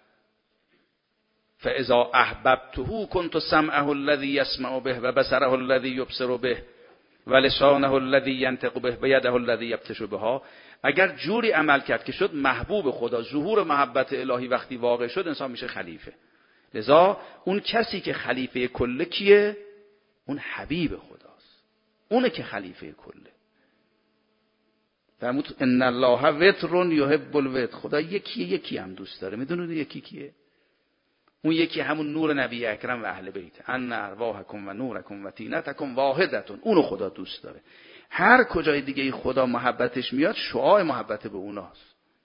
فاذا احببته كنت سمعه الذي يسمع به و بصره الذي يبصر به و لسانه الذي ينطق به و يده الذي يبطش بها. اگر جوری عمل کرد که شد محبوب خدا، ظهور محبت الهی وقتی واقع شد، انسان میشه خلیفه. لذا اون کسی که خلیفه کله کیه؟ اون حبیب خداست، اونه که خلیفه کله. فرمود ان الله وتر یحب الوتر. خدا یکی یکی هم دوست داره. میدونید یکی کیه؟ اون یکی همون نور نبی اکرم و اهل بیت. ان ارواحکم و نورکم و طینتکم واحدتون. اونو خدا دوست داره. هر کجای دیگه خدا محبتش میاد شعاع محبت به اوناست.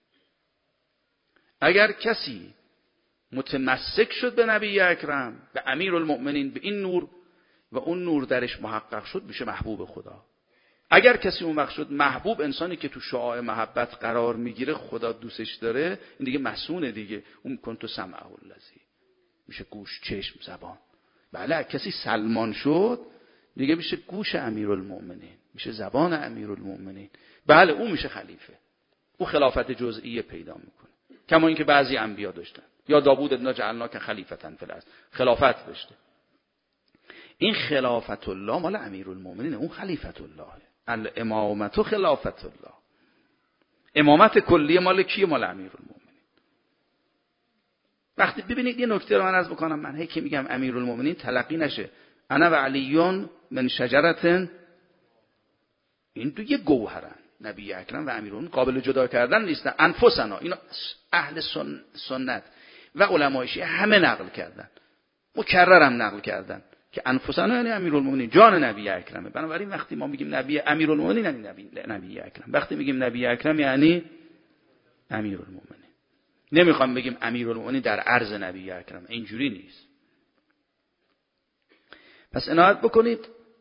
اگر کسی متمسک شد به نبی اکرم، به امیرالمؤمنین، به این نور و اون نور درش محقق شد، میشه محبوب خدا. اگر کسی اون وقت شد محبوب، انسانی که تو شعاع محبت قرار میگیره، خدا دوستش داره، این دیگه مسئونه دیگه. اون کنتو سمعه الذی، میشه گوش، چشم، زبان. بله کسی سلمان شد دیگه میشه گوش امیرالمؤمنین، میشه زبان امیرالمؤمنین. بله اون میشه خلیفه. او خلافت جزئیه پیدا میکنه، کما اینکه بعضی انبیا داشتن. یا داوود انا جعلناک خلیفة فی الارض، خلافت داشته. این خلافت الله مال امیرالمؤمنین، اون خلیفت الله. الامامت خلافت الله. امامت کلیه مال کیه؟ مال امیرالمؤمنین. وقتی ببینید یه نکته رو من عرض بکنم، من هی که میگم امیرالمؤمنین تلقی نشه انا و علیون من شجرتن، این دو یه گوهرن. نبی اکرم و امیرالمؤمنین قابل جدا کردن نیستن. انفسنا، اینا اهل سن، سنت و علمای شیعه همه نقل کردن، مکررم نقل کردن که انفسنا یعنی امیرالمؤمنین، جان نبی اکرمه. بنابراین وقتی ما میگیم نبی امیرالمؤمنین یعنی نبی نبی اکرم، وقتی میگیم نبی اکرم یعنی امیرالمؤمنین. نمیخوام بگیم امیرالمؤمنین در عرض نبی اکرم، اینجوری نیست. پس عنایت بکنید.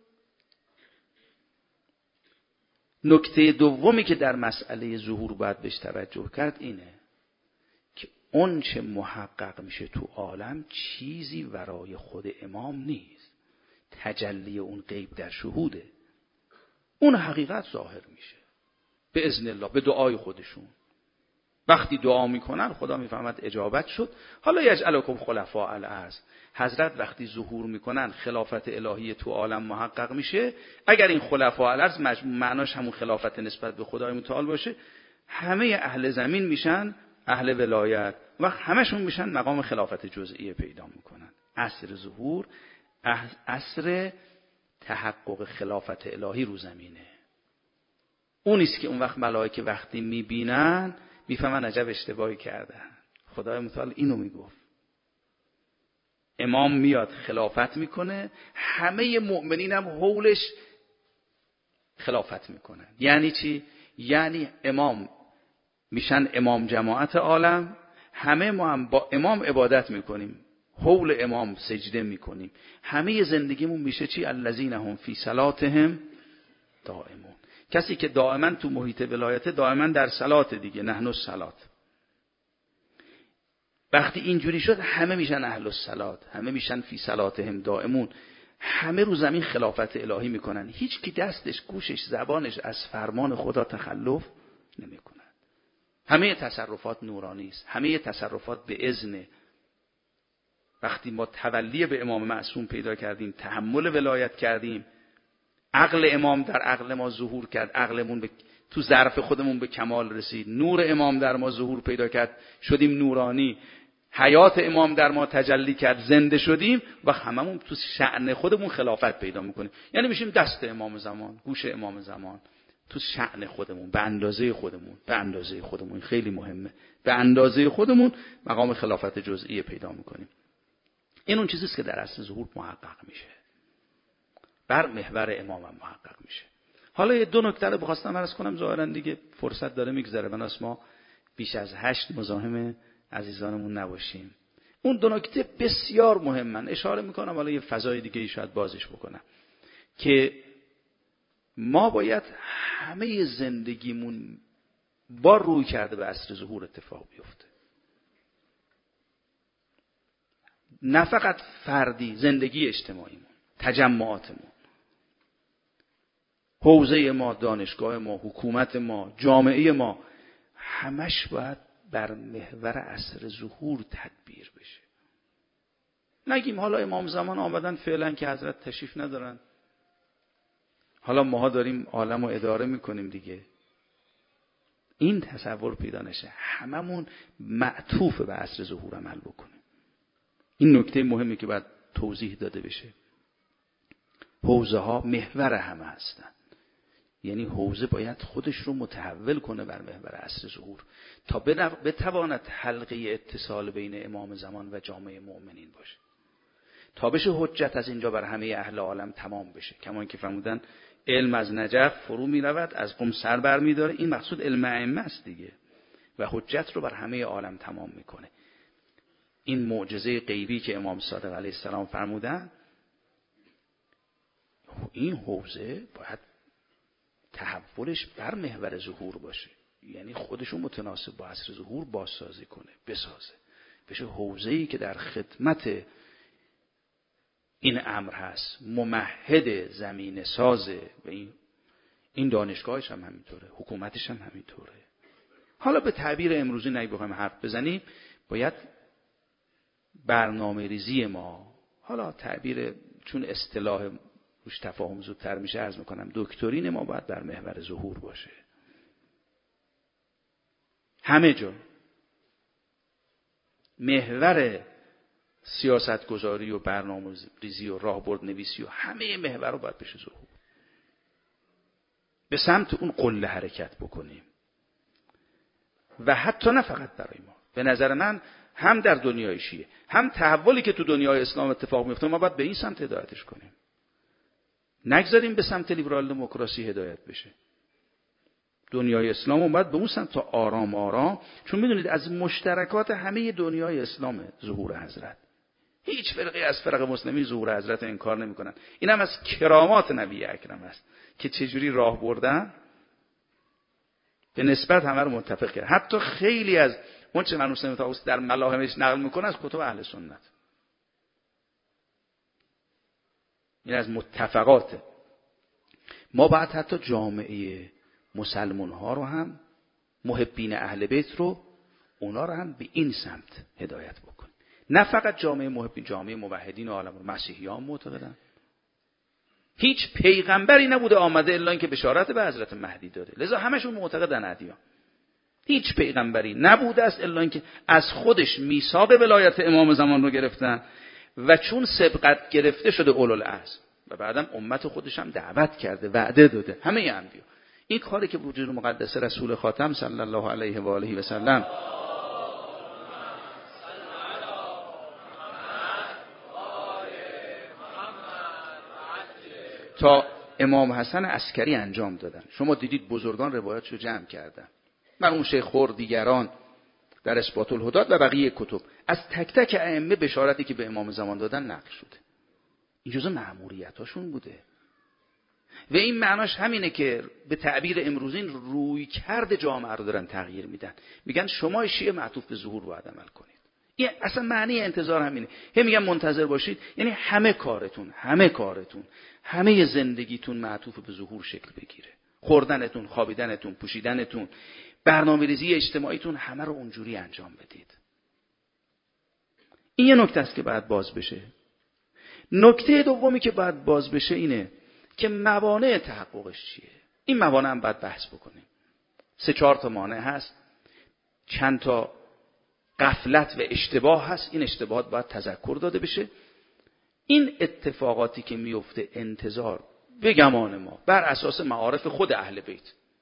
نکته دومی که در مسئله ظهور باید بهش توجه کرد اینه که اون چه محقق میشه تو عالم چیزی ورای خود امام نیست. تجلی اون غیب در شهوده. اون حقیقت ظاهر میشه به اذن الله، به دعای خودشون. وقتی دعا میکنن خدا میفهمد اجابت شد. حالا یجعلکم خلفاء الارض، حضرت وقتی ظهور میکنن خلافت الهی تو عالم محقق میشه. اگر این خلفاء الارض معناش همون خلافت نسبت به خدای متعال باشه، همه اهل زمین میشن اهل ولایت و همشون میشن مقام خلافت جزئیه پیدا میکنن. عصر ظهور عصر تحقق خلافت الهی رو زمینه. اونیست که اون وقت ملائکه وقتی میبینن میفهمن عجب اشتباهی کردن. خدای متعال اینو میگفت. امام میاد خلافت میکنه، همه مؤمنین هم حولش خلافت میکنن. یعنی چی؟ یعنی امام میشن امام جماعت عالم، همه ما هم با امام عبادت میکنیم، حول امام سجده میکنیم، همه زندگیمون میشه چی؟ الذین هم فی صلاتهم دائمون. کسی که دائما تو محیط ولایت، دائما در صلات دیگه، نحن الصلات. وقتی اینجوری شد همه میشن اهل الصلات، همه میشن فی صلاتهم دائمون، همه رو زمین خلافت الهی میکنن. هیچ کی دستش، گوشش، زبانش از فرمان خدا تخلف نمیکنن. همه تصرفات نورانی است، همه تصرفات به اذن. وقتی ما تولی به امام معصوم پیدا کردیم، تحمل ولایت کردیم، عقل امام در عقل ما ظهور کرد، عقلمون به تو ظرف خودمون به کمال رسید، نور امام در ما ظهور پیدا کرد، شدیم نورانی، حیات امام در ما تجلی کرد، زنده شدیم و هممون تو شأن خودمون خلافت پیدا میکنیم. یعنی میشیم دست امام زمان، گوش امام زمان، تو شأن خودمون، به اندازه خودمون، به اندازه خودمون. خیلی مهمه، به اندازه خودمون مقام خلافت جزئی پیدا میکنیم. این اون چیزیست که در اصل ظهور محقق میشه، بر محور امام هم محقق میشه. حالا یه دو نکته رو بخواستم عرض کنم، ظاهرا دیگه فرصت داره میگذره، بناس ما بیش از هشت مزاحم عزیزانمون نباشیم. اون دو نکته بسیار مهمن، اشاره میکنم، حالا یه فضای دیگه ای شاید بازش بکنم، که ما باید همه زندگیمون با روی کرده به عصر ظهور اتفاق بیفته. نه فقط فردی، زندگی اجتماعیمون، تجمعاتمون، حوزه ما، دانشگاه ما، حکومت ما، جامعه ما، همش باید بر محور عصر ظهور تدبیر بشه. نگیم حالا امام زمان آمدن فعلا که حضرت تشریف ندارن، حالا ماها داریم عالم رو اداره میکنیم دیگه. این تصور پیدا نشه، هممون معطوف به عصر ظهور عمل بکنیم. این نکته مهمی که باید توضیح داده بشه. حوزه ها محور همه هستن، یعنی حوزه باید خودش رو متحول کنه بر محور عصر ظهور تا بتواند حلقه اتصال بین امام زمان و جامعه مؤمنین باشه، تا بشه حجت از اینجا بر همه اهل عالم تمام بشه. کما که فرمودن علم از نجف فرو می رود، از قم سر بر می داره. این مقصود علم ائمه است دیگه، و حجت رو بر همه عالم تمام میکنه. این معجزه غیبی که امام صادق علیه السلام فرمودن، این حوزه باید تحولش بر محور ظهور باشه، یعنی خودشو متناسب با عصر ظهور بازسازی کنه، بسازه، بشه حوزه‌ای که در خدمت این امر هست، ممهد زمینه سازه. و این این دانشگاهش هم همینطوره، حکومتش هم همینطوره. حالا به تعبیر امروزی نگی بخوایم حرف بزنیم، باید برنامه ریزی ما، حالا تعبیر چون اصطلاح روش تفاهم زودتر میشه عرض میکنم، دکترین ما باید بر محور ظهور باشه. همه جا محور سیاست گذاری و برنامه ریزی و راهبرد نویسی و همه محور رو باید بشه ظهور، به سمت اون قله حرکت بکنیم. و حتی نه فقط برای ما، به نظر من هم در دنیای شیعه، هم تحولی که تو دنیای اسلام اتفاق میفته، ما باید به این سمت هدایتش کنیم، نگذاریم به سمت لیبرال دموکراسی هدایت بشه. دنیای اسلام اومد به اون سمت تا آرام آرام، چون میدونید از مشترکات همه دنیای اسلام ظهور حضرت. هیچ فرقه از فرق مسلمی ظهور حضرت انکار نمیکنن. این هم از کرامات نبی اکرم است که چجوری راه بردن، به نسبت همه رو متفق کرد. حتی خیلی از اون چه مرحوم سید طاووسی در ملاحمش نقل میکنه از کتب اهل سنت. این از متفقاته. ما باید حتی جامعه مسلمان ها رو هم، محبین اهل بیت رو، اونا رو هم به این سمت هدایت بکن. نه فقط جامعه محبین، جامعه موحدین عالم، مسیحیان معتقدن هیچ پیغمبری نبوده آمده الا اینکه بشارت به حضرت مهدی داده، لذا همشون معتقدن ادیان. هیچ پیغمبری نبوده است الا اینکه از خودش میثاق ولایت امام زمان رو گرفتن و چون سبقت گرفته شده اولوالعزم و بعدم امت خودش هم دعوت کرده، وعده داده، همه انبیا. این کاری که وجود مقدس رسول خاتم صلی الله علیه و آله و سلم تا امام حسن عسکری انجام دادن. شما دیدید بزرگان روایتشو جمع کردن، مرحوم شیخ خور، دیگران در اثبات الهدات و بقیه کتب، از تک تک ائمه بشارتی که به امام زمان دادن نقل شده. این جزء مأموریتاشون بوده و این معناش همینه که به تعبیر امروزین روی کرد جامعه رو دارن تغییر میدن. میگن شما شیعه معطوف به ظهور باید عمل کنید. این اصلا معنی انتظار همینه. هم میگن منتظر باشید، یعنی همه کارتون همه کارتون همه زندگیتون معطوف به ظهور شکل بگیره. خوردنتون، خوابیدنتون، پوشیدنتون، برنامه‌ریزی اجتماعیتون، همه رو اونجوری انجام بدید. این یه نکته است که باید باز بشه. نکته دومی که باید باز بشه اینه که موانع تحققش چیه. این موانع هم باید بحث بکنیم. سه چهار تا مانع هست، چند تا غفلت و اشتباه هست. این اشتباهات باید تذکر داده بشه. این اتفاقاتی که میفته انتظار به گمان ما بر اساس معارف خود اهل بیت،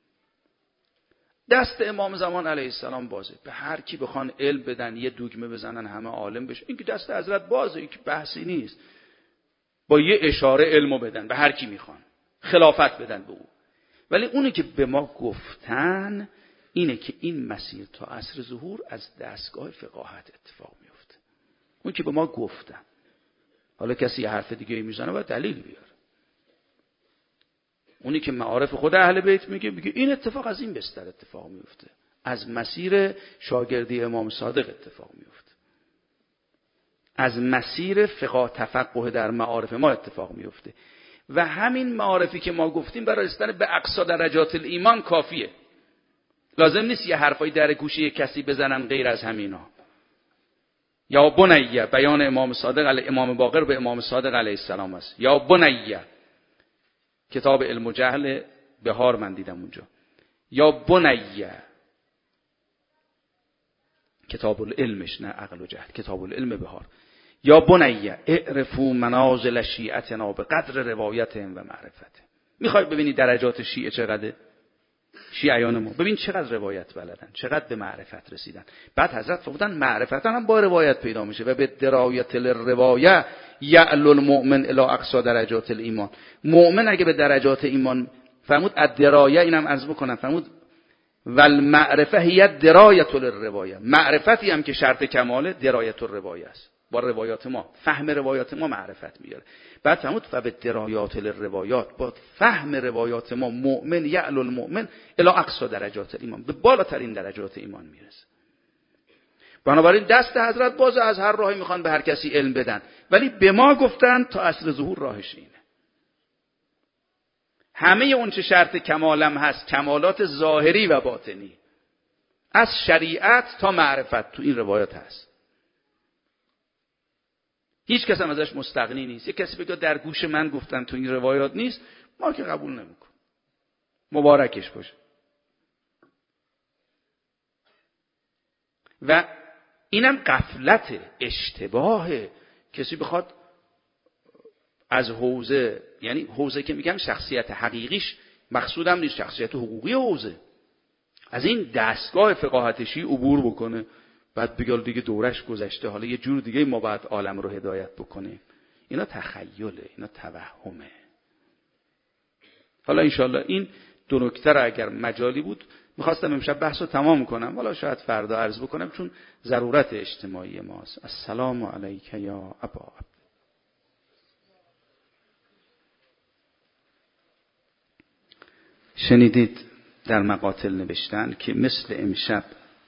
دست امام زمان علیه السلام بازه. به هر کی بخوان علم بدن، یه دوگمه بزنن همه عالم بشه، این که دست حضرت بازه، این که بحثی نیست. با یه اشاره علمو بدن به هر کی میخوان، خلافت بدن به او. ولی اونی که به ما گفتن اینه که این مسیر تا عصر ظهور از دستگاه فقاهت اتفاق میفته. اون که به ما گفتن. حالا کسی یه حرف دیگه میزنه باید دلیل بیاره. اونی که معارف خود اهل بیت میگه میگه این اتفاق از این بستر اتفاق میفته، از مسیر شاگردی امام صادق اتفاق میفته، از مسیر فقه تفقه در معارف ما اتفاق میفته. و همین معارفی که ما گفتیم برای رسیدن به اقصا درجات الایمان کافیه. لازم نیست یه حرفایی در گوشه کسی بزنن غیر از همینا. یا بنیه، بیان امام صادق علیه امام باقر به امام صادق علیه السلام است. یا بنیه، کتاب علم و جهل بهار من دیدم اونجا. یا بنیه، کتاب العلمش، نه عقل و جهل، کتاب العلم بهار. یا بنیه اعرفوا منازل شیعتنا به قدر روایتهم و معرفته. میخوای ببینی درجات شیعه چقدره؟ شیعیان ما ببین چقدر روایت بلدن، چقدر به معرفت رسیدن. بعد حضرت فرمودن معرفت هم با روایت پیدا میشه و به درایت الروایه یعلو المؤمن الی اقصا درجات الایمان. مؤمن اگه به درجات ایمان فرمود الدرایه، اینم عرض بکنم، فرمود والمعرفه هی درایت الروایه. معرفتی هم که شرط کماله درایت الروایه است. با روایات ما، فهم روایات ما معرفت میاره. بعد فرمود و به درایات الروایات، با فهم روایات ما مؤمن یعلو المؤمن الی اقصا درجات ایمان، به بالاترین درجات ایمان میرسه. بنابراین دست حضرت باز، از هر راهی میخوان به هر کسی علم بدن، ولی به ما گفتن تا اصل ظهور راهش اینه. همه اون چه شرط کمالم هست، کمالات ظاهری و باطنی، از شریعت تا معرفت تو این روایات هست. هیچ کس هم ازش مستغنی نیست. یک کسی بگه در گوش من گفتن تو این روایات نیست، ما که قبول نمیکن. مبارکش باشه. و اینم غفلت، اشتباه. کسی بخواد از حوزه، یعنی حوزه که میگم شخصیت حقیقیش مقصودم نیست، شخصیت حقوقی حوزه، از این دستگاه فقاهتشی عبور بکنه، بعد بگه دیگه دورش گذشته، حالا یه جور دیگه ما باید عالم رو هدایت بکنیم. اینا تخیله، اینا توهمه. حالا انشالله این دو نکته را اگر مجالی بود میخواستم امشب بحث رو تمام کنم، حالا شاید فردا عرض بکنم چون ضرورت اجتماعی ماست. السلام علیک یا ابا. شنیدید در مقاتل نوشتن که مثل امشب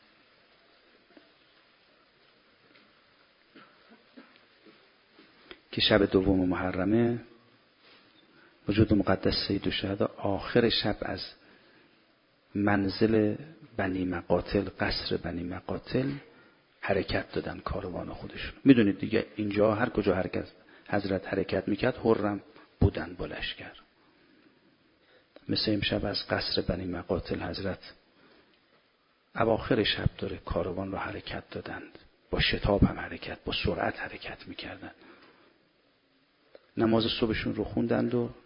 که شب دوم محرمه، وجود مقدس سید الشهدا آخر شب از منزل بنی مقاتل، قصر بنی مقاتل حرکت دادن کاروان خودشون. میدونید دیگه اینجا هر کجا حرکت حضرت حرکت میکرد حرم بودن با لشکر. مثل امشب از قصر بنی مقاتل حضرت اواخر شب داره کاروان رو حرکت دادند. با شتاب هم حرکت، با سرعت حرکت میکردن. نماز صبحشون رو خوندند و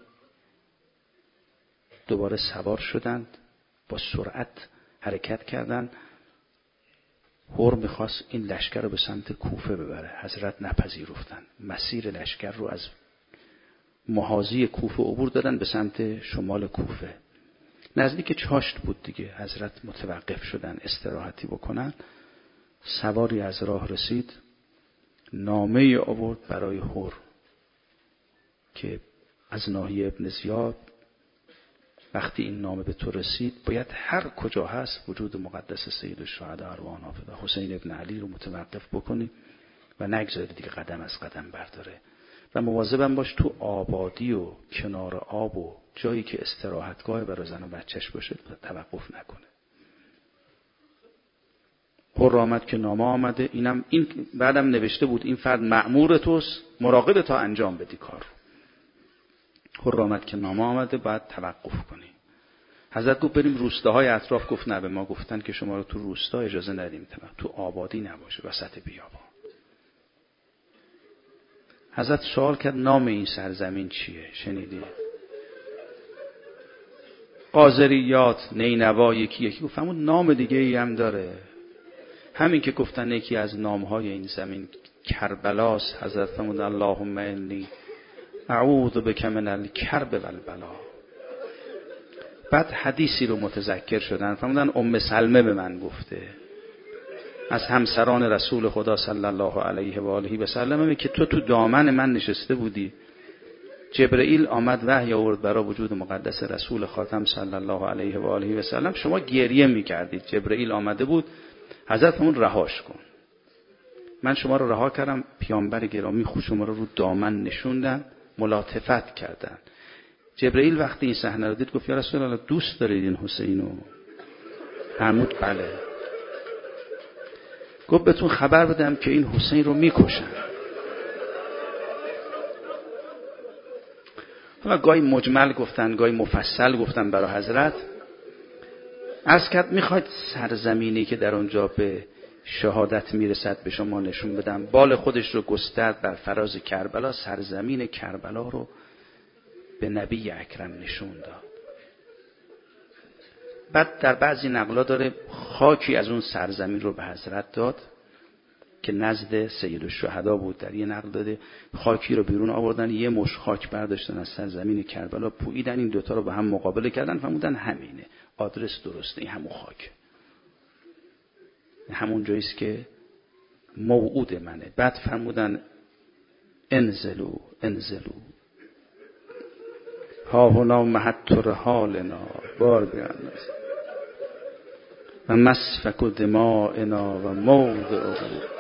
دوباره سوار شدند، با سرعت حرکت کردند. هور میخواست این لشکر رو به سمت کوفه ببره، حضرت نپذیرفتند. مسیر لشکر رو از محاذی کوفه عبور دادن به سمت شمال کوفه. نزدیک چاشت بود دیگه. حضرت متوقف شدن استراحتی بکنن. سواری از راه رسید، نامه آورد برای هور که از ناحیه ابن زیاد وقتی این نامه به تو رسید باید هر کجا هست وجود مقدس سید الشهدا ارواح نافذه حسین ابن علی رو متوقف بکنی و نگذاری دیگه قدم از قدم برداره و مواظبم باش تو آبادی و کنار آب و جایی که استراحتگاه برای زن و بچهش باشه توقف نکنه. پر آمد که نامه آمده، اینم این بعدم نوشته بود این فرد مأمور توست، مراقب تا انجام بدی کار. پر آمد که نامه آمده، باید توقف کنی. حضرت گفت بریم روستاهای اطراف. گفت نه، به ما گفتن که شما رو تو روستا اجازه ندیم، تو آبادی نباشه، وسط بیابان. حضرت سوال کرد نام این سرزمین چیه؟ شنیدی؟ قاذریات، نینوا، یکی یکی گفت همون نام دیگه ای هم داره. همین که گفتن یکی از نامهای این زمین کربلاست. حضرت فرمود اللهم انی اعوذ بک من الکرب والبلا. بعد حدیثی رو متذکر شدن، فرمودن ام سلمه به من گفته از همسران رسول خدا صلی الله علیه و آله و سلم که تو تو دامن من نشسته بودی، جبرئیل آمد وحی آورد برای وجود مقدس رسول خاتم صلی الله علیه و آله و سلم، شما گریه میکردید، جبرئیل آمده بود، حضرت فرمود رهاش کن. من شما رو رها کردم، پیامبر گرامی خود شما رو رو دامن نشوندن، ملاطفت کردن. جبرئیل وقتی این صحنه رو دید گفت یا رسول الله دوست دارید این حسینو؟ فرمود بله. گفت بهتون خبر بدم که این حسین رو میکشن. حالا گاهی مجمل گفتن، گاهی مفصل گفتن برای حضرت. عرض کرد میخواید سرزمینی که در اونجا به شهادت میرسد به شما نشون بدم. بال خودش رو گسترد بر فراز کربلا، سرزمین کربلا رو به نبی اکرم نشون داد. بعد در بعضی نقلا داره خاکی از اون سرزمین رو به حضرت داد که نزد سید الشهدا بود. در یه نقل داده خاکی رو بیرون آوردن، یه مش خاک برداشتن از سرزمین کربلا، پوییدن، این دوتا رو با هم مقابله کردن، فرمودن همینه، آدرس درسته، این همون خاک، همون جاییست که موعود منه. بعد فرمودن انزلو انزلو ها هنا محطر حالنا بار بیانداز و مسفک و دمائنا و موضع